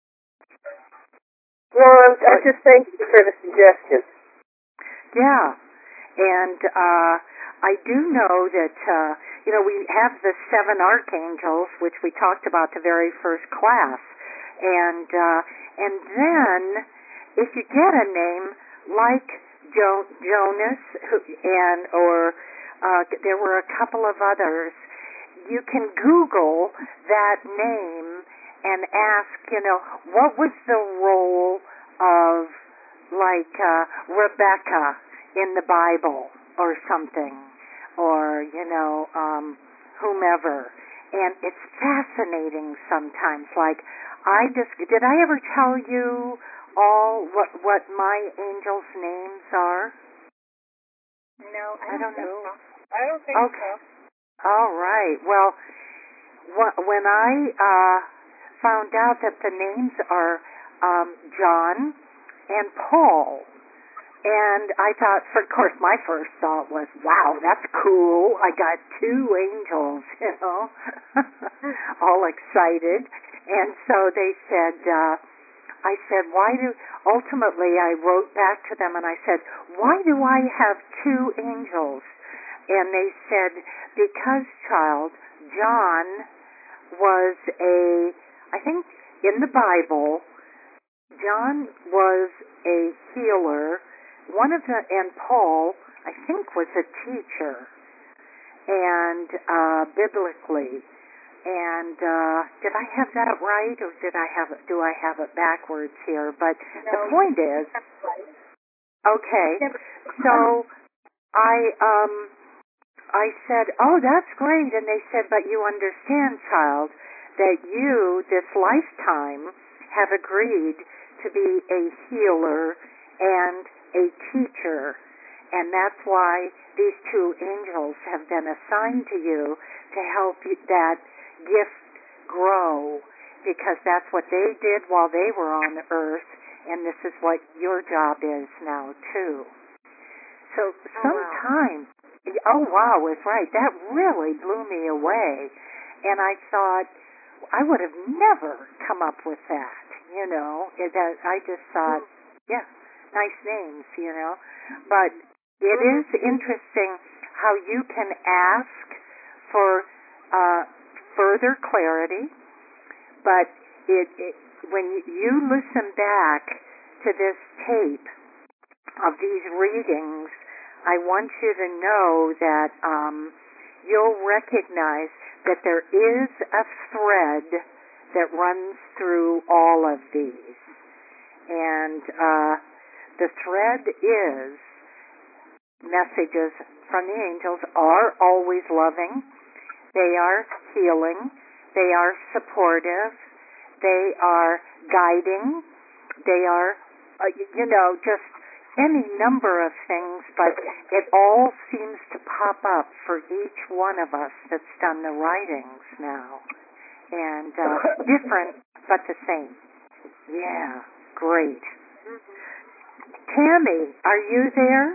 Well, I'm, I just thank you for the suggestion. Yeah. And uh, I do know that, uh, you know, we have the seven archangels, which we talked about the very first class. And uh, and then if you get a name like jo- Jonas who, and or uh, there were a couple of others, you can Google that name and ask, you know, what was the role of like uh, Rebecca in the Bible or something, or, you know, um, whomever. And it's fascinating sometimes. Like, I just, did I ever tell you all what, what my angels' names are? No, I I, don't think know. so. I don't think Okay. so. All right. Well, wh- when I uh, found out that the names are um, John and Paul, and I thought, for, of course, my first thought was, wow, that's cool. I got two angels, you know, all excited. And so they said, uh, I said, why do, ultimately I wrote back to them and I said, why do I have two angels? And they said, because, child, John was a, I think in the Bible, John was a healer. One of the, and Paul, I think, was a teacher, and uh, biblically. And uh, did I have that right, or did I have it, do I have it backwards here? But No, the point is, okay. So I um I said, oh, that's great, and they said, but you understand, child, that you this lifetime have agreed to be a healer and a teacher, and that's why these two angels have been assigned to you to help you, that gift grow, because that's what they did while they were on the earth, and this is what your job is now too. So sometimes, oh wow, it's right. That really blew me away, and I thought I would have never come up with that. You know, it, that I just thought, yeah, nice names, you know. But it is interesting how you can ask for uh, further clarity, but it, it when you, you listen back to this tape of these readings, I want you to know that um, you'll recognize that there is a thread that runs through all of these. And uh, the thread is messages from the angels are always loving. They are healing. They are supportive. They are guiding. They are, uh, you know, just any number of things, but it all seems to pop up for each one of us that's done the writings now. And uh, different, but the same. Yeah, great. Tammy, are you there?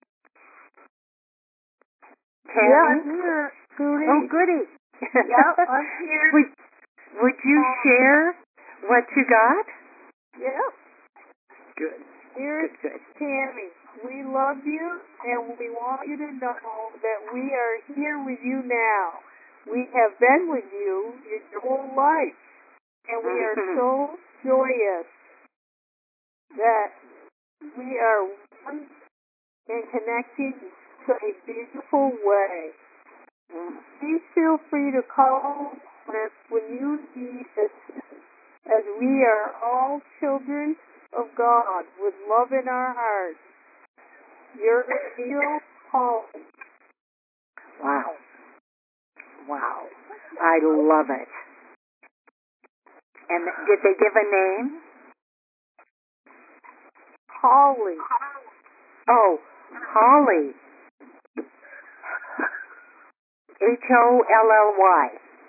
Tammy? Yeah, I'm here. Goody. Oh, goody. Yeah, I'm here. would, would you share what you got? Yeah. Good. Here's Good, good. Tammy. We love you, and we want you to know that we are here with you now. We have been with you your whole life, and we are so joyous that we are one and connecting to a beautiful way. Please feel free to call us when you need us, as we are all children of God with love in our hearts. You're still calling. Wow. Wow. I love it. And did they give a name? Holly. Oh, Holly. H O L L Y.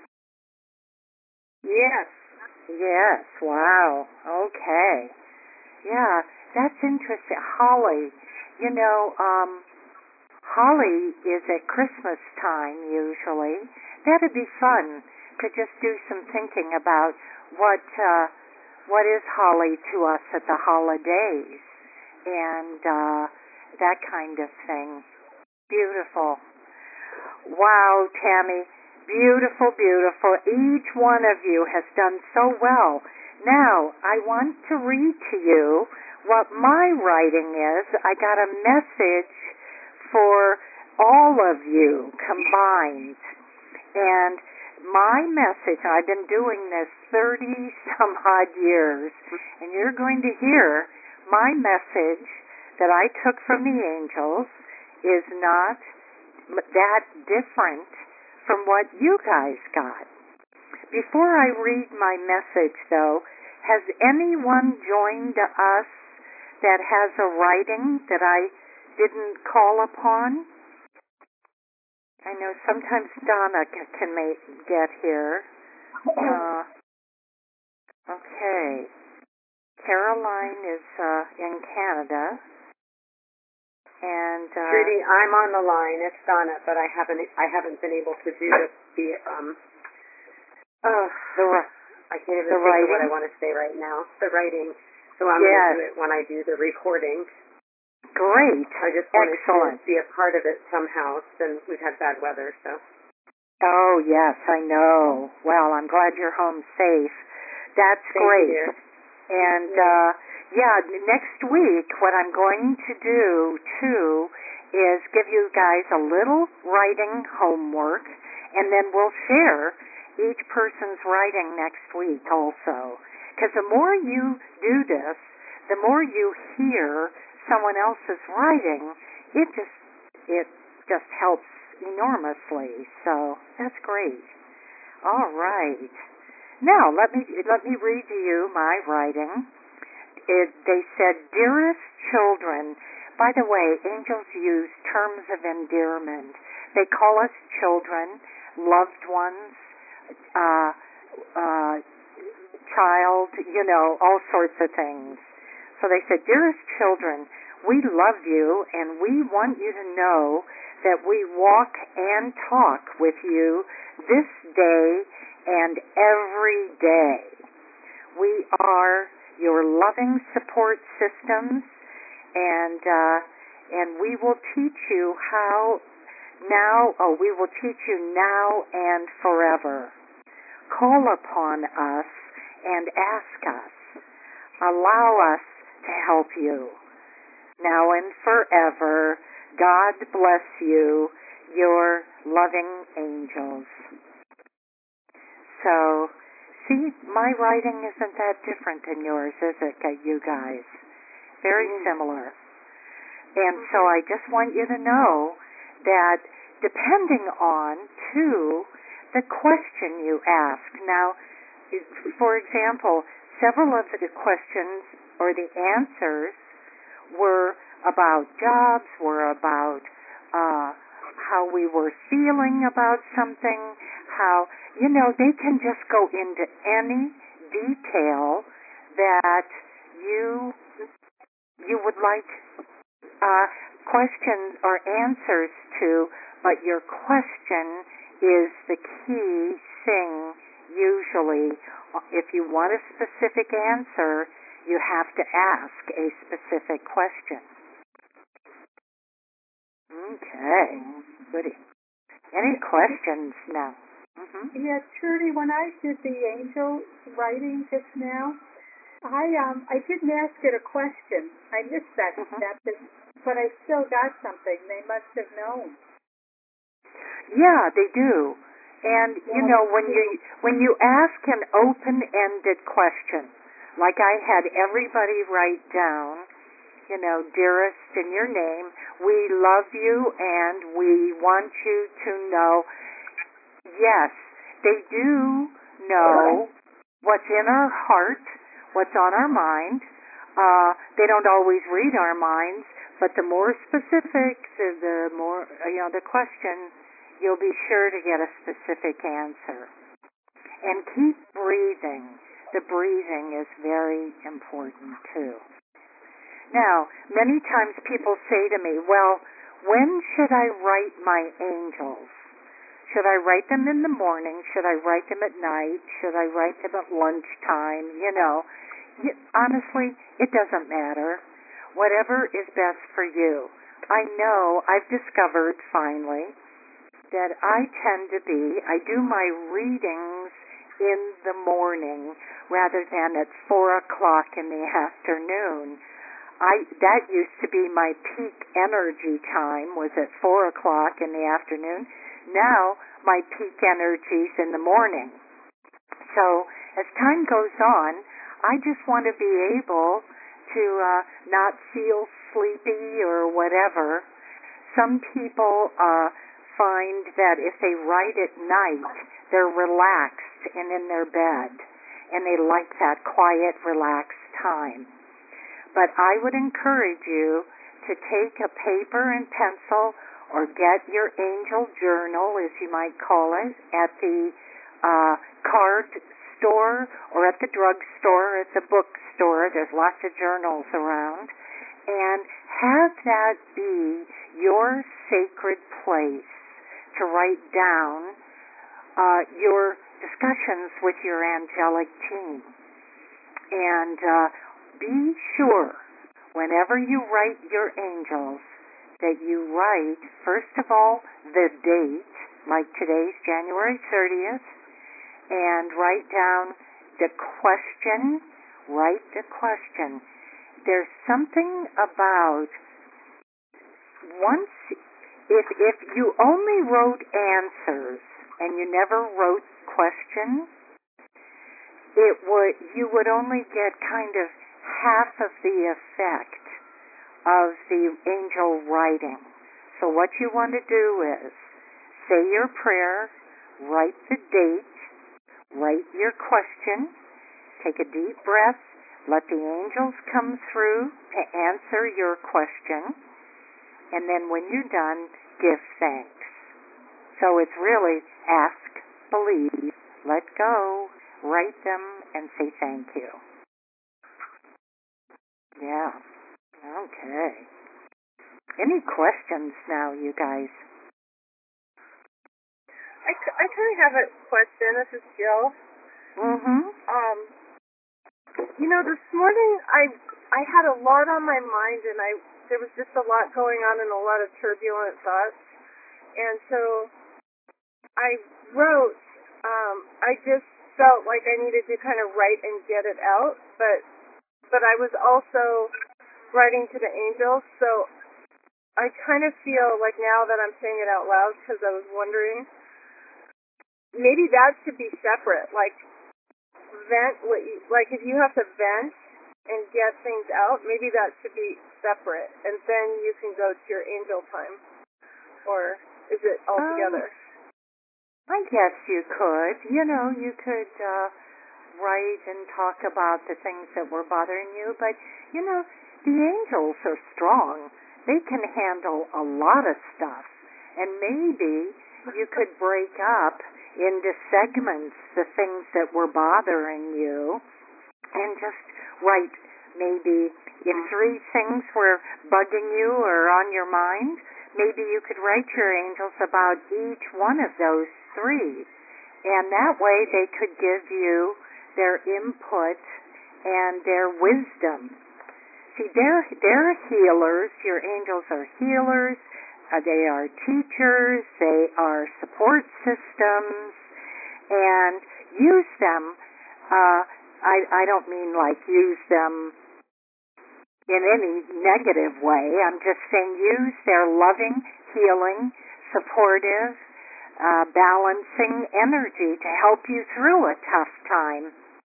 Yes. Yes, wow. Okay. Yeah, that's interesting. Holly. You know, um, holly is at Christmas time usually. That'd be fun to just do some thinking about what uh, what is holly to us at the holidays and uh, that kind of thing. Beautiful. Wow, Tammy. Beautiful, beautiful. Each one of you has done so well. Now, I want to read to you what my writing is. I got a message for all of you combined. And my message, I've been doing this thirty some odd years, and you're going to hear my message that I took from the angels is not that different from what you guys got. Before I read my message, though, has anyone joined us that has a writing that I didn't call upon? I know sometimes Donna c- can make, get here. Uh, okay. Caroline is uh, in Canada. And uh, Judy, I'm on the line. It's Donna, but I haven't I haven't been able to do the, the um. Uh, the I can't even the think writing? of what I want to say right now. The writing. So I'm yes. going to do it when I do the recording. Great. I just wanted Excellent. to be a part of it somehow, since we've had bad weather. So. Oh yes, I know. Well, I'm glad you're home safe. That's Thank great. you, dear. And uh, yeah, next week what I'm going to do too is give you guys a little writing homework, and then we'll share each person's writing next week also. Because the more you do this, the more you hear someone else's writing, it just it just helps enormously. So that's great. All right. Now, let me let me read to you my writing. It, they said, "Dearest children," by the way, angels use terms of endearment. They call us children, loved ones, uh, uh, child, you know, all sorts of things. So they said, "Dearest children, we love you and we want you to know that we walk and talk with you this day and every day. We are your loving support systems, and uh, and we will teach you how now. Oh, we will teach you now and forever. Call upon us and ask us. Allow us to help you now and forever. God bless you, your loving angels." So, see, my writing isn't that different than yours, is it, you guys? Very similar. And so I just want you to know that depending on, too, the question you ask. Now, for example, several of the questions or the answers were about jobs, were about uh, how we were feeling about something, how, you know, they can just go into any detail that you you would like uh, questions or answers to, but your question is the key thing usually. If you want a specific answer, you have to ask a specific question. Okay, goody. Any questions now? Mm-hmm. Yeah, Trudy, when I did the angel writing just now, I um I didn't ask it a question. I missed that Mm-hmm. step, but I still got something. They must have known. Yeah, they do. And you know, when you when you ask an open-ended question, like I had everybody write down, you know, dearest in your name, we love you and we want you to know. Yes, they do know what's in our heart, what's on our mind. Uh, they don't always read our minds, but the more specific, the, the more, you know, the question, you'll be sure to get a specific answer. And keep breathing. The breathing is very important too. Now, many times people say to me, well, when should I write my angels? Should I write them in the morning? Should I write them at night? Should I write them at lunchtime? You know, you, honestly, it doesn't matter. Whatever is best for you. I know I've discovered finally that I tend to be, I do my readings in the morning rather than at four o'clock in the afternoon. I that used to be my peak energy time, was at four o'clock in the afternoon. Now my peak energy's in the morning. So as time goes on, I just want to be able to uh, not feel sleepy or whatever. Some people uh, find that if they write at night, they're relaxed and in their bed, and they like that quiet, relaxed time. But I would encourage you to take a paper and pencil or get your angel journal, as you might call it, at the uh, card store or at the drugstore, at the bookstore. There's lots of journals around. And have that be your sacred place to write down uh, your discussions with your angelic team. And uh, be sure, whenever you write your angels, that you write, first of all, the date, like today's January thirtieth, and write down the question, write the question. There's something about, once, if, if you only wrote answers and you never wrote questions, it would, you would only get kind of half of the effect of the angel writing. So what you want to do is say your prayer, write the date, write your question, take a deep breath, let the angels come through to answer your question, and then when you're done, give thanks. So it's really ask, believe, let go, write them, and say thank you. Yeah. Okay. Any questions now, you guys? I, I kind of have a question. This is Jill. Mm-hmm. Um, you know, this morning I I had a lot on my mind, and I there was just a lot going on and a lot of turbulent thoughts. And so I wrote. Um, I just felt like I needed to kind of write and get it out, but but I was also writing to the angels, so I kind of feel like now that I'm saying it out loud, because I was wondering, maybe that should be separate. Like vent what you, like if you have to vent and get things out, maybe that should be separate, and then you can go to your angel time. Or is it all together? Um, I guess you could. You know, you could uh, write and talk about the things that were bothering you, but you know, the angels are strong. They can handle a lot of stuff, and maybe you could break up into segments the things that were bothering you and just write maybe if three things were bugging you or on your mind, maybe you could write your angels about each one of those three, and that way they could give you their input and their wisdom. See, they're, they're healers. Your angels are healers. Uh, they are teachers. They are support systems. And use them. Uh, I, I don't mean like use them in any negative way. I'm just saying use their loving, healing, supportive, uh, balancing energy to help you through a tough time.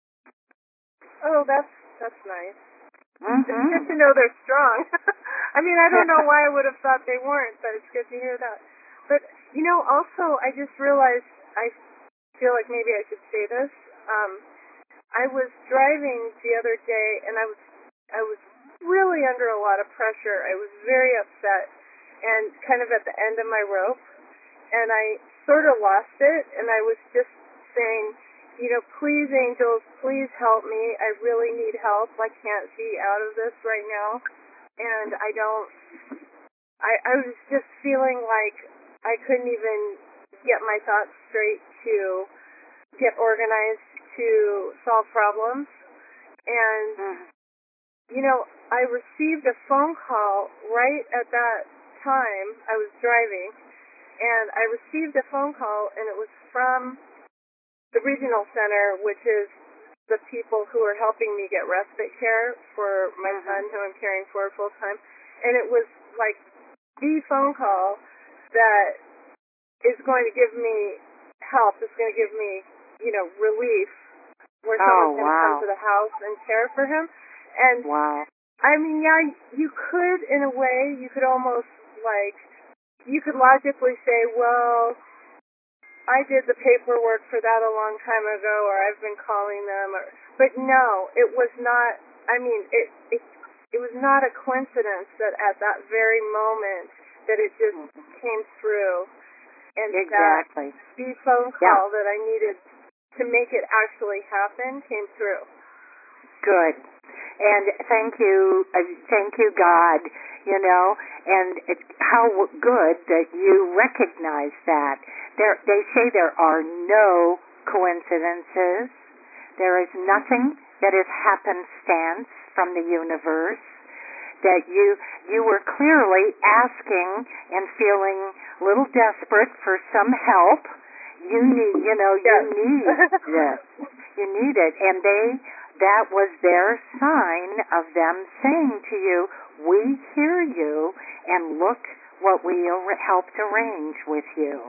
Oh, that's that's nice. Mm-hmm. It's good to know they're strong. I mean, I don't know why I would have thought they weren't, but it's good to hear that. But, you know, also, I just realized, I feel like maybe I should say this. Um, I was driving the other day, and I was I was really under a lot of pressure. I was very upset and kind of at the end of my rope, and I sort of lost it, and I was just saying, you know, please, angels, please help me. I really need help. I can't see out of this right now, and I don't. I I was just feeling like I couldn't even get my thoughts straight to get organized to solve problems. And, you know, I received a phone call right at that time. I was driving, and I received a phone call, and it was from the regional center, which is the people who are helping me get respite care for my Mhm. son, who I'm caring for full time. And it was like the phone call that is going to give me help. It's going to give me, you know, relief, where Oh, someone's going to wow. come to the house and care for him. And Wow. I mean, yeah, you could, in a way, you could almost like, you could logically say, well, I did the paperwork for that a long time ago, or I've been calling them, or, but no, it was not. I mean, it it it was not a coincidence that at that very moment that it just came through, and Exactly. that the phone Yeah. call that I needed to make it actually happen came through. Good. And thank you, uh, thank you, God, you know, and it, how w- good that you recognize that. There, they say there are no coincidences. There is nothing that is happenstance from the universe. That you you were clearly asking and feeling a little desperate for some help. You need, you know, you Yes. need this. You need it, and they. That was their sign of them saying to you, we hear you, and look what we ar- helped arrange with you.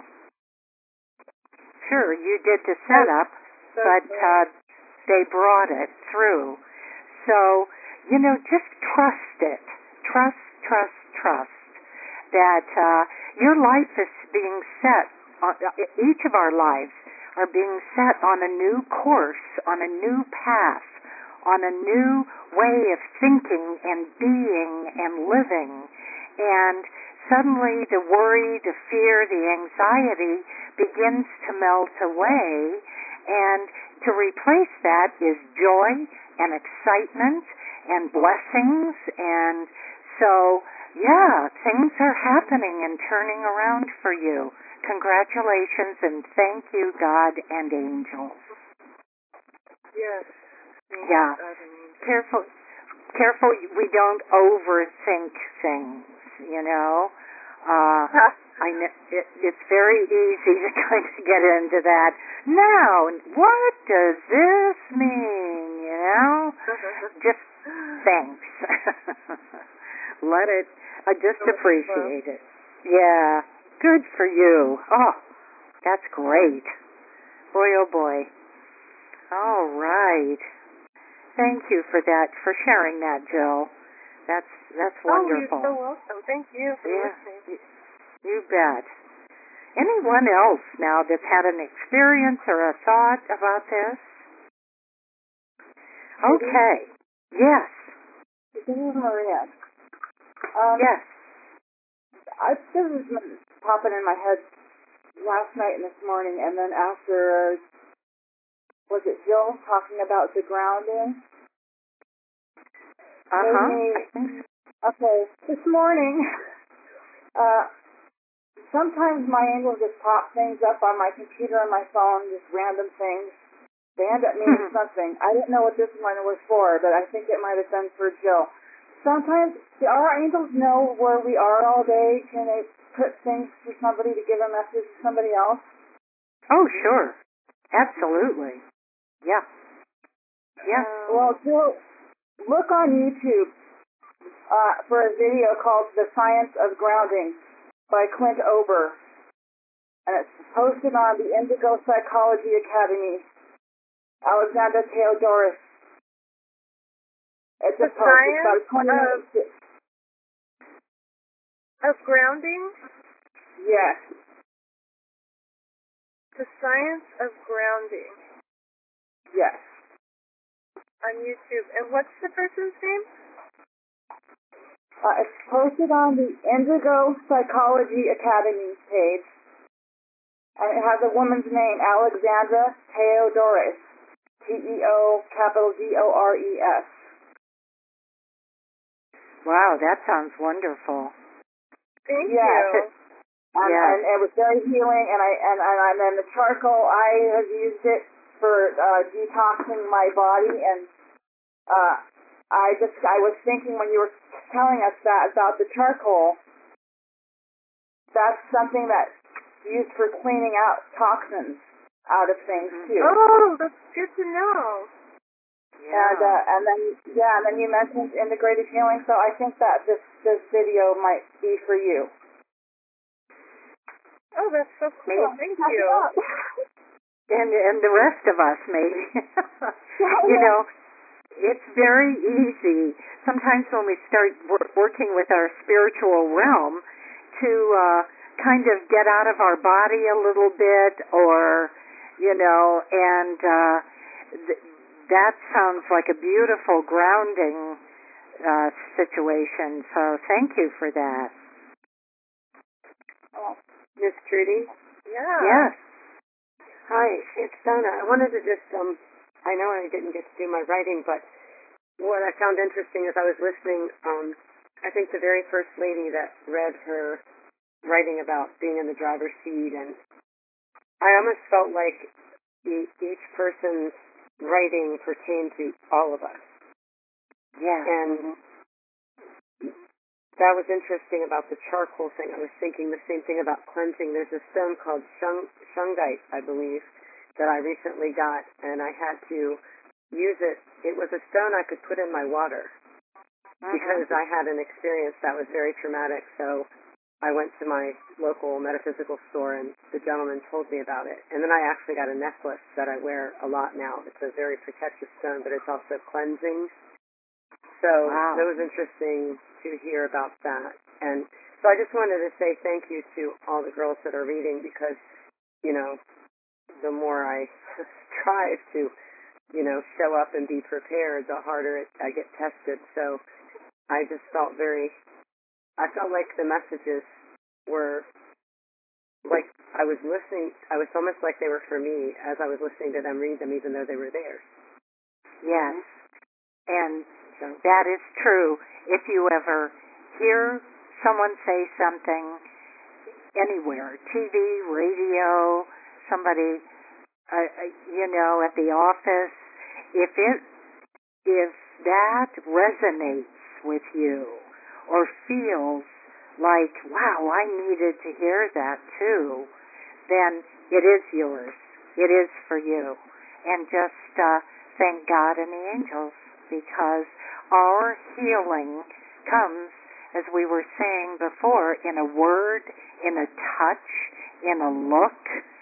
Sure, you did the setup, but uh, they brought it through. So, you know, just trust it. Trust, trust, trust that uh, your life is being set, on, each of our lives are being set on a new course, on a new path, on a new way of thinking and being and living. And suddenly the worry, the fear, the anxiety begins to melt away, and to replace that is joy and excitement and blessings. And so, yeah, things are happening and turning around for you. Congratulations, and thank you, God and angels. Yes. Yeah. Careful, careful we don't overthink things, you know. Uh, I know it, it's very easy to kind of get into that. Now, what does this mean, you know? Just thanks. Let it, I just appreciate it. Yeah, good for you. Oh, that's great. Boy, oh boy. All right. Thank you for that, for sharing that, Jill. That's that's wonderful. Oh, you're so welcome. Thank you for Yeah, listening. you, you bet. Anyone else now that's had an experience or a thought about this? Okay. Yes. This is Maria. Um, Yes. I, this has been popping in my head last night and this morning, and then after, was it Jill talking about the grounding? Uh-huh. Made I think me, okay, this morning, uh, sometimes my angels just pop things up on my computer and my phone, just random things. They end up meaning Mhm. something. I didn't know what this one was for, but I think it might have been for Jill. Sometimes, do our angels know where we are all day? Can they put things for somebody to give a message to somebody else? Oh, sure. Absolutely. Yeah. Yeah. Well, Jill, look on YouTube uh, for a video called The Science of Grounding by Clint Ober. And it's posted on the Indigo Psychology Academy. Alexander Theodoros. It's a The post. It's about science twenty of, minutes. of grounding? Yes. The science of grounding. Yes. on YouTube. And what's the person's name? Uh, it's posted on the Indigo Psychology Academy page, and it has a woman's name, Alexandra Teodores, T E O capital D O R E S. Wow, that sounds wonderful. Thank yes, you. It, and, yes. and it was very healing, and I and, and, and then the charcoal, I have used it for uh, detoxing my body, and uh, I just I was thinking when you were telling us that about the charcoal, that's something that's used for cleaning out toxins out of things too. Oh, that's good to know. Yeah. And uh, and then yeah, and then you mentioned integrated healing, so I think that this this video might be for you. Oh, that's so cool. Thank you. And and the rest of us maybe. You know, it's very easy sometimes when we start wor- working with our spiritual realm to uh, kind of get out of our body a little bit, or you know, and uh, th- that sounds like a beautiful grounding uh, situation. So thank you for that. Oh, Miss Trudy? Yeah. Yes. Hi, it's Donna. I wanted to just, um, I know I didn't get to do my writing, but what I found interesting as I was listening, um, I think the very first lady that read her writing about being in the driver's seat, and I almost felt like e- each person's writing pertained to all of us. Yeah. And that was interesting about the charcoal thing. I was thinking the same thing about cleansing. There's a stone called shung, shungite, I believe, that I recently got, and I had to use it. It was a stone I could put in my water Uh-huh. because I had an experience that was very traumatic. So I went to my local metaphysical store, and the gentleman told me about it. And then I actually got a necklace that I wear a lot now. It's a very protective stone, but it's also cleansing. So Wow. it was interesting to hear about that. And so I just wanted to say thank you to all the girls that are reading, because, you know, the more I strive to, you know, show up and be prepared, the harder it, I get tested. So I just felt very, I felt like the messages were like I was listening, I was almost like they were for me as I was listening to them read them, even though they were theirs. Yes. And So, that is true. If you ever hear someone say something anywhere, T V, radio, somebody, uh, you know, at the office, if it, if that resonates with you or feels like, wow, I needed to hear that too, then it is yours. It is for you. And just uh, thank God and the angels, because our healing comes, as we were saying before, in a word, in a touch, in a look.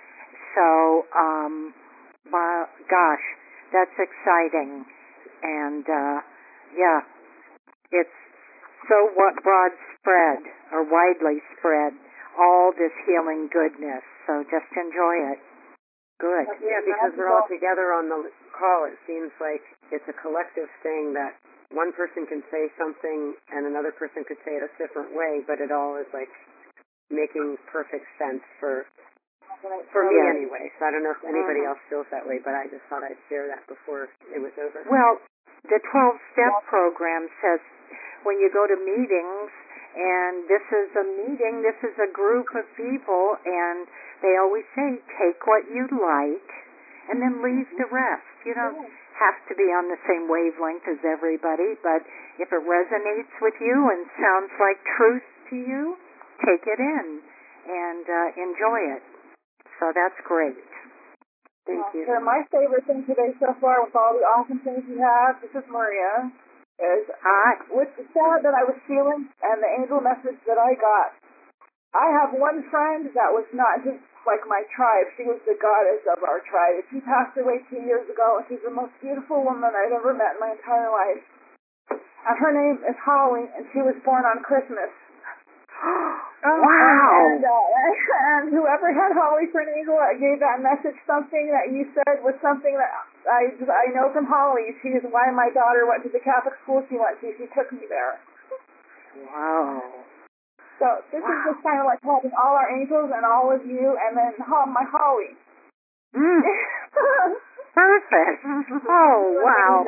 So, um, my, gosh, that's exciting. And, uh, yeah, it's so what broad spread, or widely spread, all this healing goodness. So just enjoy it. Good. yeah, because we're all together on the call, it seems like it's a collective thing that one person can say something and another person could say it a different way, but it all is like making perfect sense for for me Yeah. anyway. So I don't know if anybody Mhm. else feels that way, but I just thought I'd share that before it was over. Well, the twelve-step program says when you go to meetings, and this is a meeting, this is a group of people, and they always say, take what you like, and then leave the rest. You don't have to be on the same wavelength as everybody, but if it resonates with you and sounds like truth to you, take it in and uh, enjoy it. So that's great. Thank you. So my favorite thing today so far, with all the awesome things you have, this is Maria, is Hi. with the sad that I was feeling and the angel message that I got. I have one friend that was not just like my tribe. She was the goddess of our tribe. She passed away two years ago, and she's the most beautiful woman I've ever met in my entire life. And her name is Holly, and she was born on Christmas. Wow. And, uh, and whoever had Holly for an Angel gave that message something that you said was something that I I know from Holly. She's why my daughter went to the Catholic school she went to. She took me there. Wow. So this Wow. is just kind of like having all our angels and all of you, and then ho- my Holly. Mm. Perfect. Oh, wow.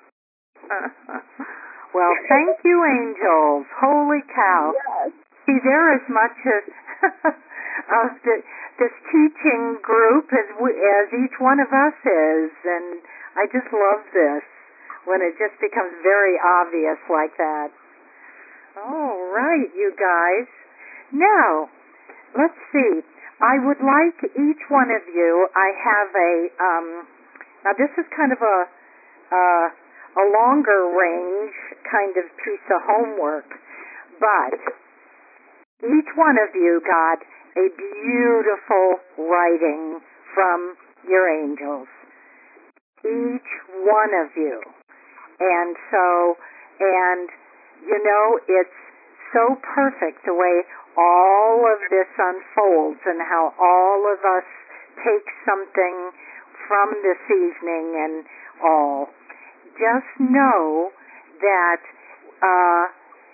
Well, thank you, angels. Holy cow. Yes. See, they're as much as of the, this teaching group as we, as each one of us is, and I just love this when it just becomes very obvious like that. All right, you guys. Now, let's see. I would like each one of you. I have a. Um, now, this is kind of a uh, a longer range kind of piece of homework, but each one of you got a beautiful writing from your angels. Each one of you. And so, and you know, it's so perfect the way all of this unfolds and how all of us take something from this evening and all. Just know that uh,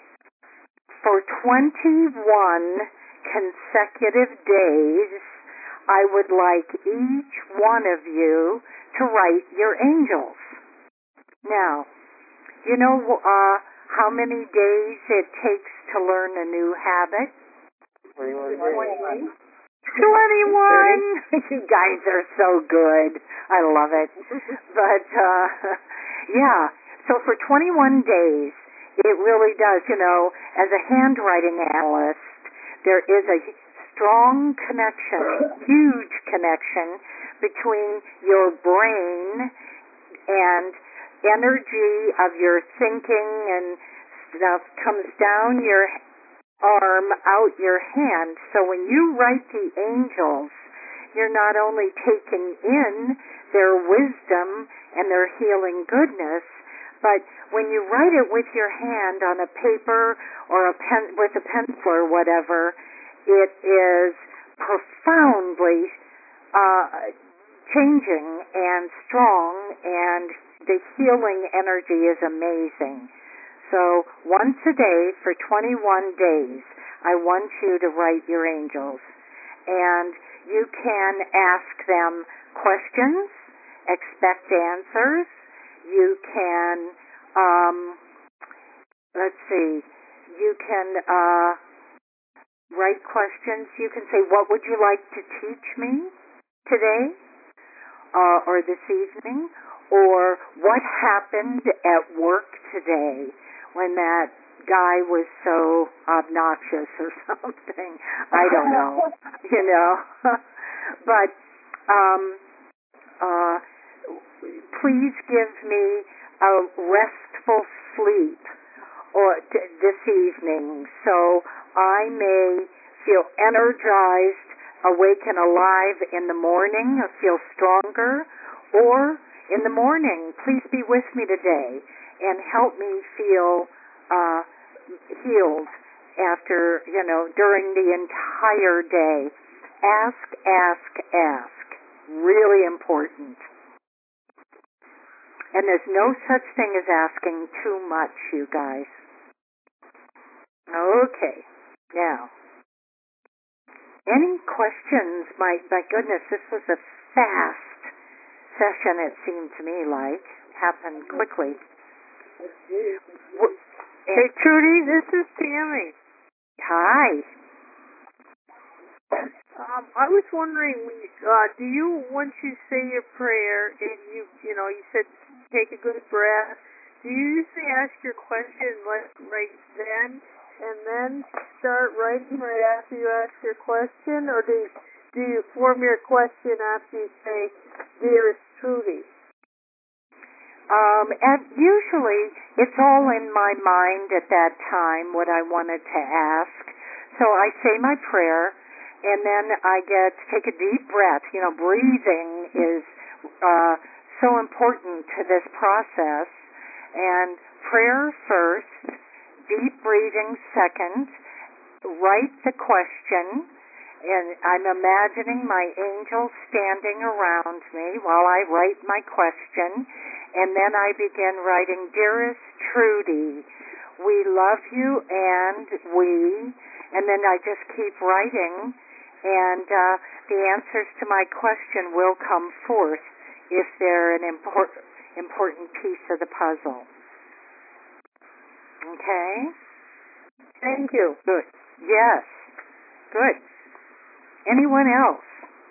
for twenty-one consecutive days, I would like each one of you to write your angels. Now, you know uh, how many days it takes to learn a new habit? twenty-one Twenty-one. twenty-one! You guys are so good. I love it. But, uh, yeah, so for twenty-one days, it really does, you know, as a handwriting analyst, there is a strong connection, huge connection between your brain and energy of your thinking and stuff comes down your arm, out your hand. So when you write the angels, you're not only taking in their wisdom and their healing goodness, but when you write it with your hand on a paper or a pen with a pencil or whatever, it is profoundly uh, changing and strong, and the healing energy is amazing. So once a day for twenty-one days, I want you to write your angels. And you can ask them questions, expect answers. You can, um, let's see, you can uh, write questions. You can say, what would you like to teach me today uh, or this evening? Or what happened at work today when that guy was so obnoxious or something? I don't know, you know. But um, uh, please give me a restful sleep or t- this evening so I may feel energized, awake and alive in the morning, or feel stronger. Or in the morning, please be with me today and help me feel uh, healed after, you know, during the entire day. Ask, ask, ask. Really important. And there's no such thing as asking too much, you guys. Okay. Now, any questions? My, my goodness, this was a fast session, it seemed to me like. Happened quickly. Hey, Trudy, this is Tammy. Hi. Um, I was wondering, uh, do you, once you say your prayer and you, you know, you said take a good breath, do you usually ask your question like right then and then start writing right after you ask your question, or do you, do you form your question after you say, dearest Trudy? Um, and usually it's all in my mind at that time what I wanted to ask. So I say my prayer, and then I get to take a deep breath. You know, breathing is uh, so important to this process. And prayer first, deep breathing second, write the question, and I'm imagining my angels standing around me while I write my question, and then I begin writing, Dearest Trudy, we love you and we, and then I just keep writing, and uh, the answers to my question will come forth if they're an important important piece of the puzzle. Okay? Thank you. Good. Yes. Good. Anyone else?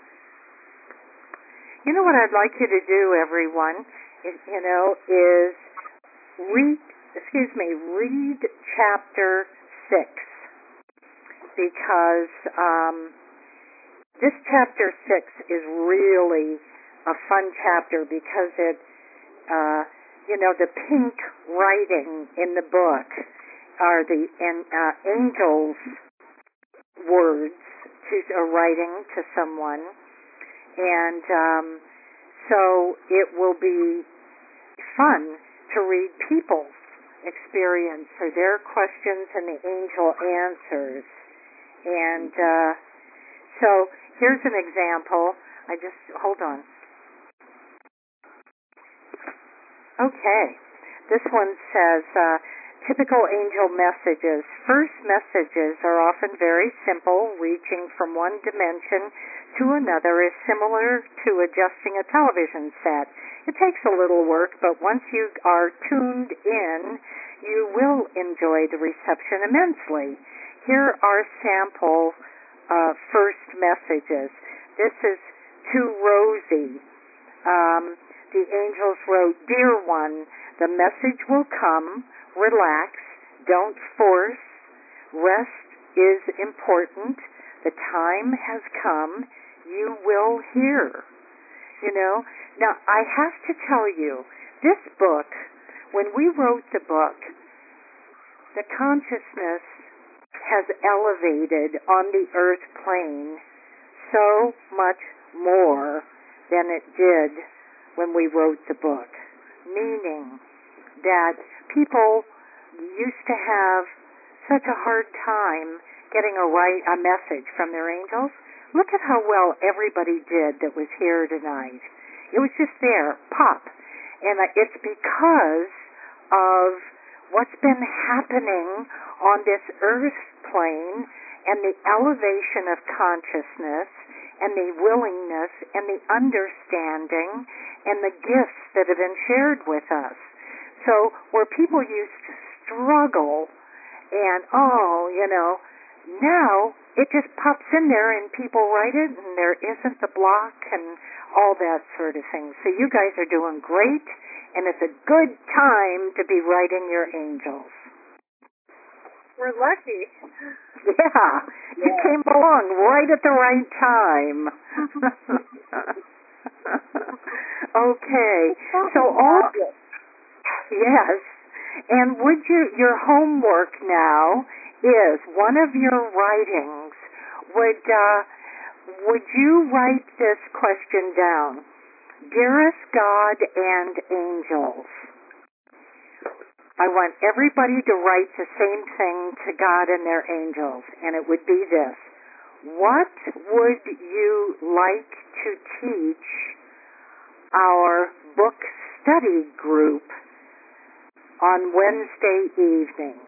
You know what I'd like you to do, everyone, is, you know, is read, excuse me, read chapter six, because um, this chapter six is really a fun chapter because it Uh, you know, the pink writing in the book are the and, uh, angels' words to uh, writing to someone, and um, so it will be fun to read people's experience or their questions and the angel answers. And uh, so here's an example. I just hold on. Okay, this one says, uh, typical angel messages. First messages are often very simple. Reaching from one dimension to another is similar to adjusting a television set. It takes a little work, but once you are tuned in, you will enjoy the reception immensely. Here are sample uh, first messages. This is to Rosie. Um, The angels wrote, Dear one, the message will come. Relax. Don't force. Rest is important. The time has come. You will hear. You know? Now, I have to tell you, this book, when we wrote the book, the consciousness has elevated on the earth plane so much more than it did when we wrote the book, meaning that people used to have such a hard time getting a right a message from their angels. Look at how well everybody did that was here tonight. It was just there, pop. And it's because of what's been happening on this earth plane and the elevation of consciousness and the willingness and the understanding and the gifts that have been shared with us. So where people used to struggle and, oh, you know, now it just pops in there and people write it and there isn't the block and all that sort of thing. So you guys are doing great, and it's a good time to be writing your angels. We're lucky. Yeah, you yeah. came along right at the right time. Okay, so all yes, and would you your homework now is one of your writings. Would uh, would you write this question down? Dearest God and angels. I want everybody to write the same thing to God and their angels, and it would be this. What would you like to teach our book study group on Wednesday evening?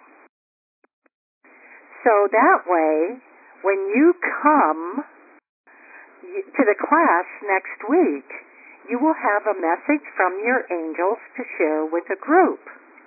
So that way, when you come to the class next week, you will have a message from your angels to share with the group.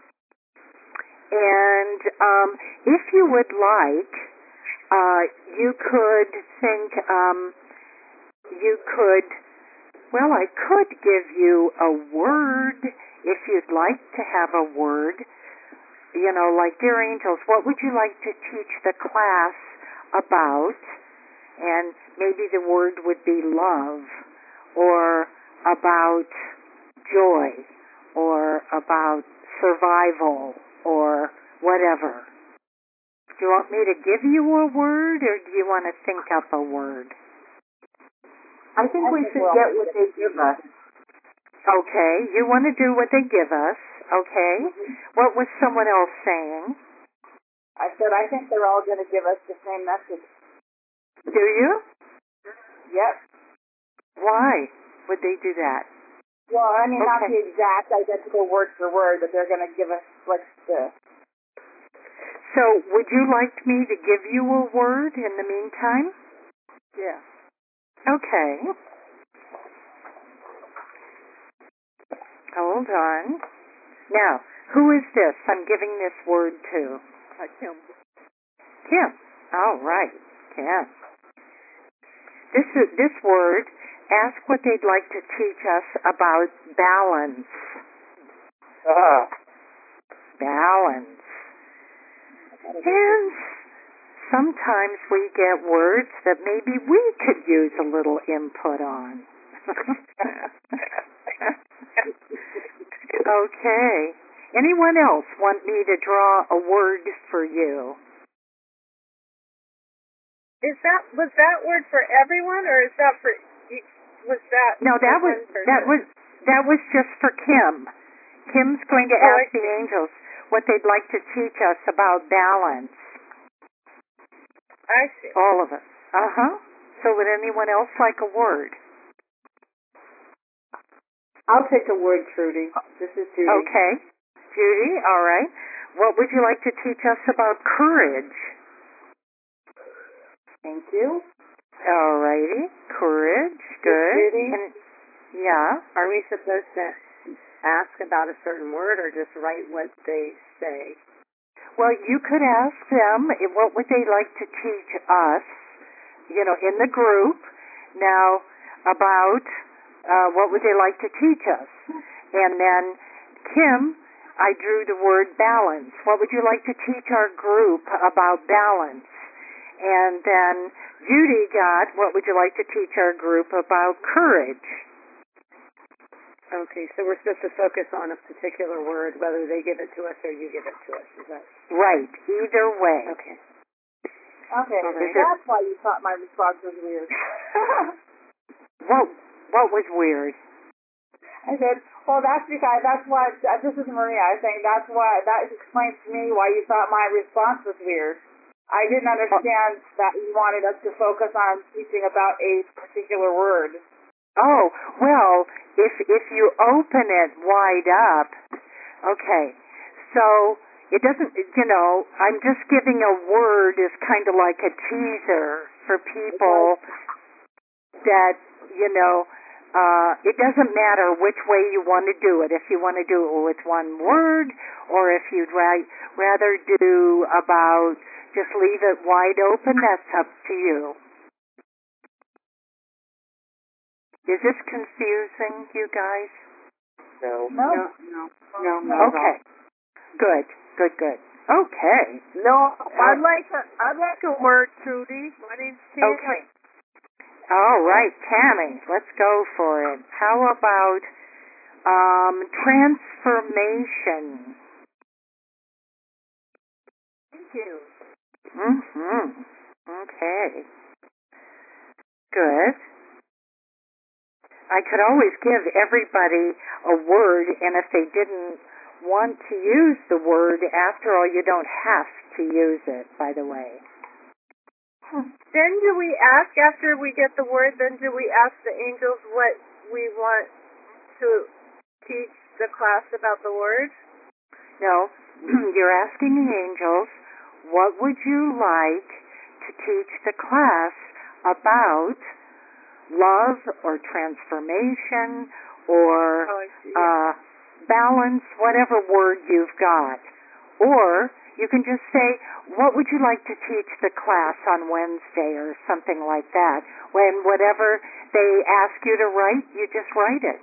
And um, if you would like, uh, you could think, um, you could, well, I could give you a word if you'd like to have a word. You know, like, dear angels, what would you like to teach the class about? And maybe the word would be love, or about joy, or about survival, or whatever. Do you want me to give you a word, or do you want to think up a word? I think we should get what they give us. Okay, you want to do what they give us. Okay. What was someone else saying? I said I think they're all going to give us the same message. Do you? Yep. Why would they do that? Well, I mean, not Okay. the exact identical word for word, but they're going to give us what's the. So, would you like me to give you a word in the meantime? Yeah. Okay. Hold on. Now, who is this I'm giving this word to? Uh, Kim. Kim. All right, Kim. This is, this word, ask what they'd like to teach us about balance. Ah. Balance. And sometimes we get words that maybe we could use a little input on. Okay. Anyone else want me to draw a word for you? Is that was that word for everyone, or is that for each? Was that No, that for was one person? that was that was just for Kim. Kim's going to Oh, ask I the see. angels what they'd like to teach us about balance. I see. All of us. Uh huh. So would anyone else like a word? I'll take a word, Trudy. This is Judy. Okay. Judy, all right. What would you like to teach us about courage? Thank you. All righty. Courage. Good. Judy? And, yeah. Are we supposed to ask about a certain word or just write what they say? Well, you could ask them eh, what would they like to teach us, you know, in the group. Now, about uh, what would they like to teach us? And then, Kim, I drew the word balance. What would you like to teach our group about balance? And then Judy got, what would you like to teach our group about courage? Okay, so we're supposed to focus on a particular word, whether they give it to us or you give it to us. Is that Right. Either way. okay? Okay, Is that's why you thought my response was weird. What, what was weird? I said, well, that's because that's why. This is Maria. I think that's why that explains to me why you thought my response was weird. I didn't understand that you wanted us to focus on teaching about a particular word. Oh, well, if if you open it wide up, okay, so it doesn't, you know, I'm just giving a word as kind of like a teaser for people that, you know, uh, it doesn't matter which way you want to do it. If you want to do it with one word, or if you'd ra- rather do about, just leave it wide open, that's up to you. Is this confusing, you guys? No. No, no, no, no. Okay. Good, good, good. Okay. No, I'd Uh, like a I'd like a word, Trudy. My name's Tammy. Okay. All right, Tammy, let's go for it. How about um, transformation? Thank you. Mm-hmm. Okay. Good. I could always give everybody a word, and if they didn't want to use the word, after all, you don't have to use it, by the way. Then do we ask after we get the word? Then do we ask the angels what we want to teach the class about the word? No, you're asking the angels, what would you like to teach the class about love or transformation or Oh, I see. uh, balance, whatever word you've got. Or you can just say, what would you like to teach the class on Wednesday or something like that. When whatever they ask you to write, you just write it.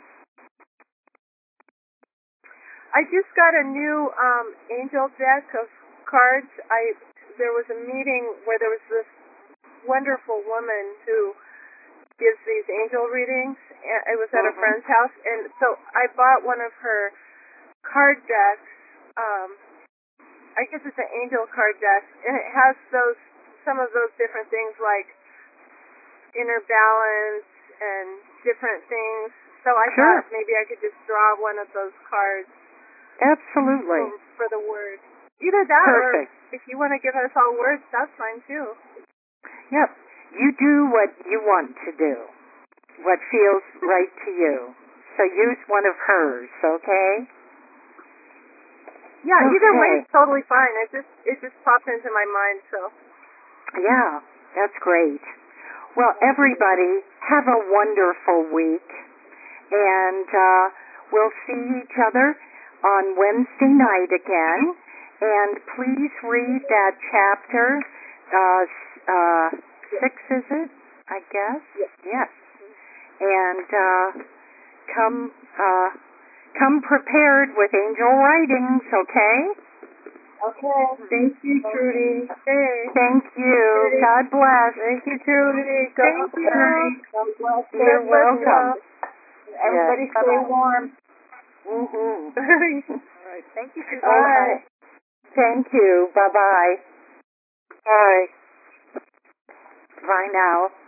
I just got a new um, angel deck of cards. I there was a meeting where there was this wonderful woman who gives these angel readings. It was at Mhm. a friend's house, and so I bought one of her card decks. Um, I guess it's an angel card deck, and it has those some of those different things like inner balance and different things. So I Sure. thought maybe I could just draw one of those cards Absolutely. for, for the word. Either that, Perfect. or if you want to give us all words, that's fine too. Yep. You do what you want to do, what feels right to you. So use one of hers, okay? Yeah, either way Okay. is totally fine. It just it just popped into my mind, so. Yeah, that's great. Well, everybody, have a wonderful week. And uh, we'll see each other on Wednesday night again. And please read that chapter, uh, uh, six, is it? I guess? Yes. Yes. And uh, come, uh, come prepared with angel writings, okay? Okay. Thank you, Trudy. Hey. Thank you. Trudy. God bless. Thank you, Trudy. God Thank bless you. God bless. You're God bless welcome. you. Everybody Yes. stay warm. Mm-hmm. All right. Thank you, Susan. Okay. Thank you. Bye-bye. Bye. Bye now.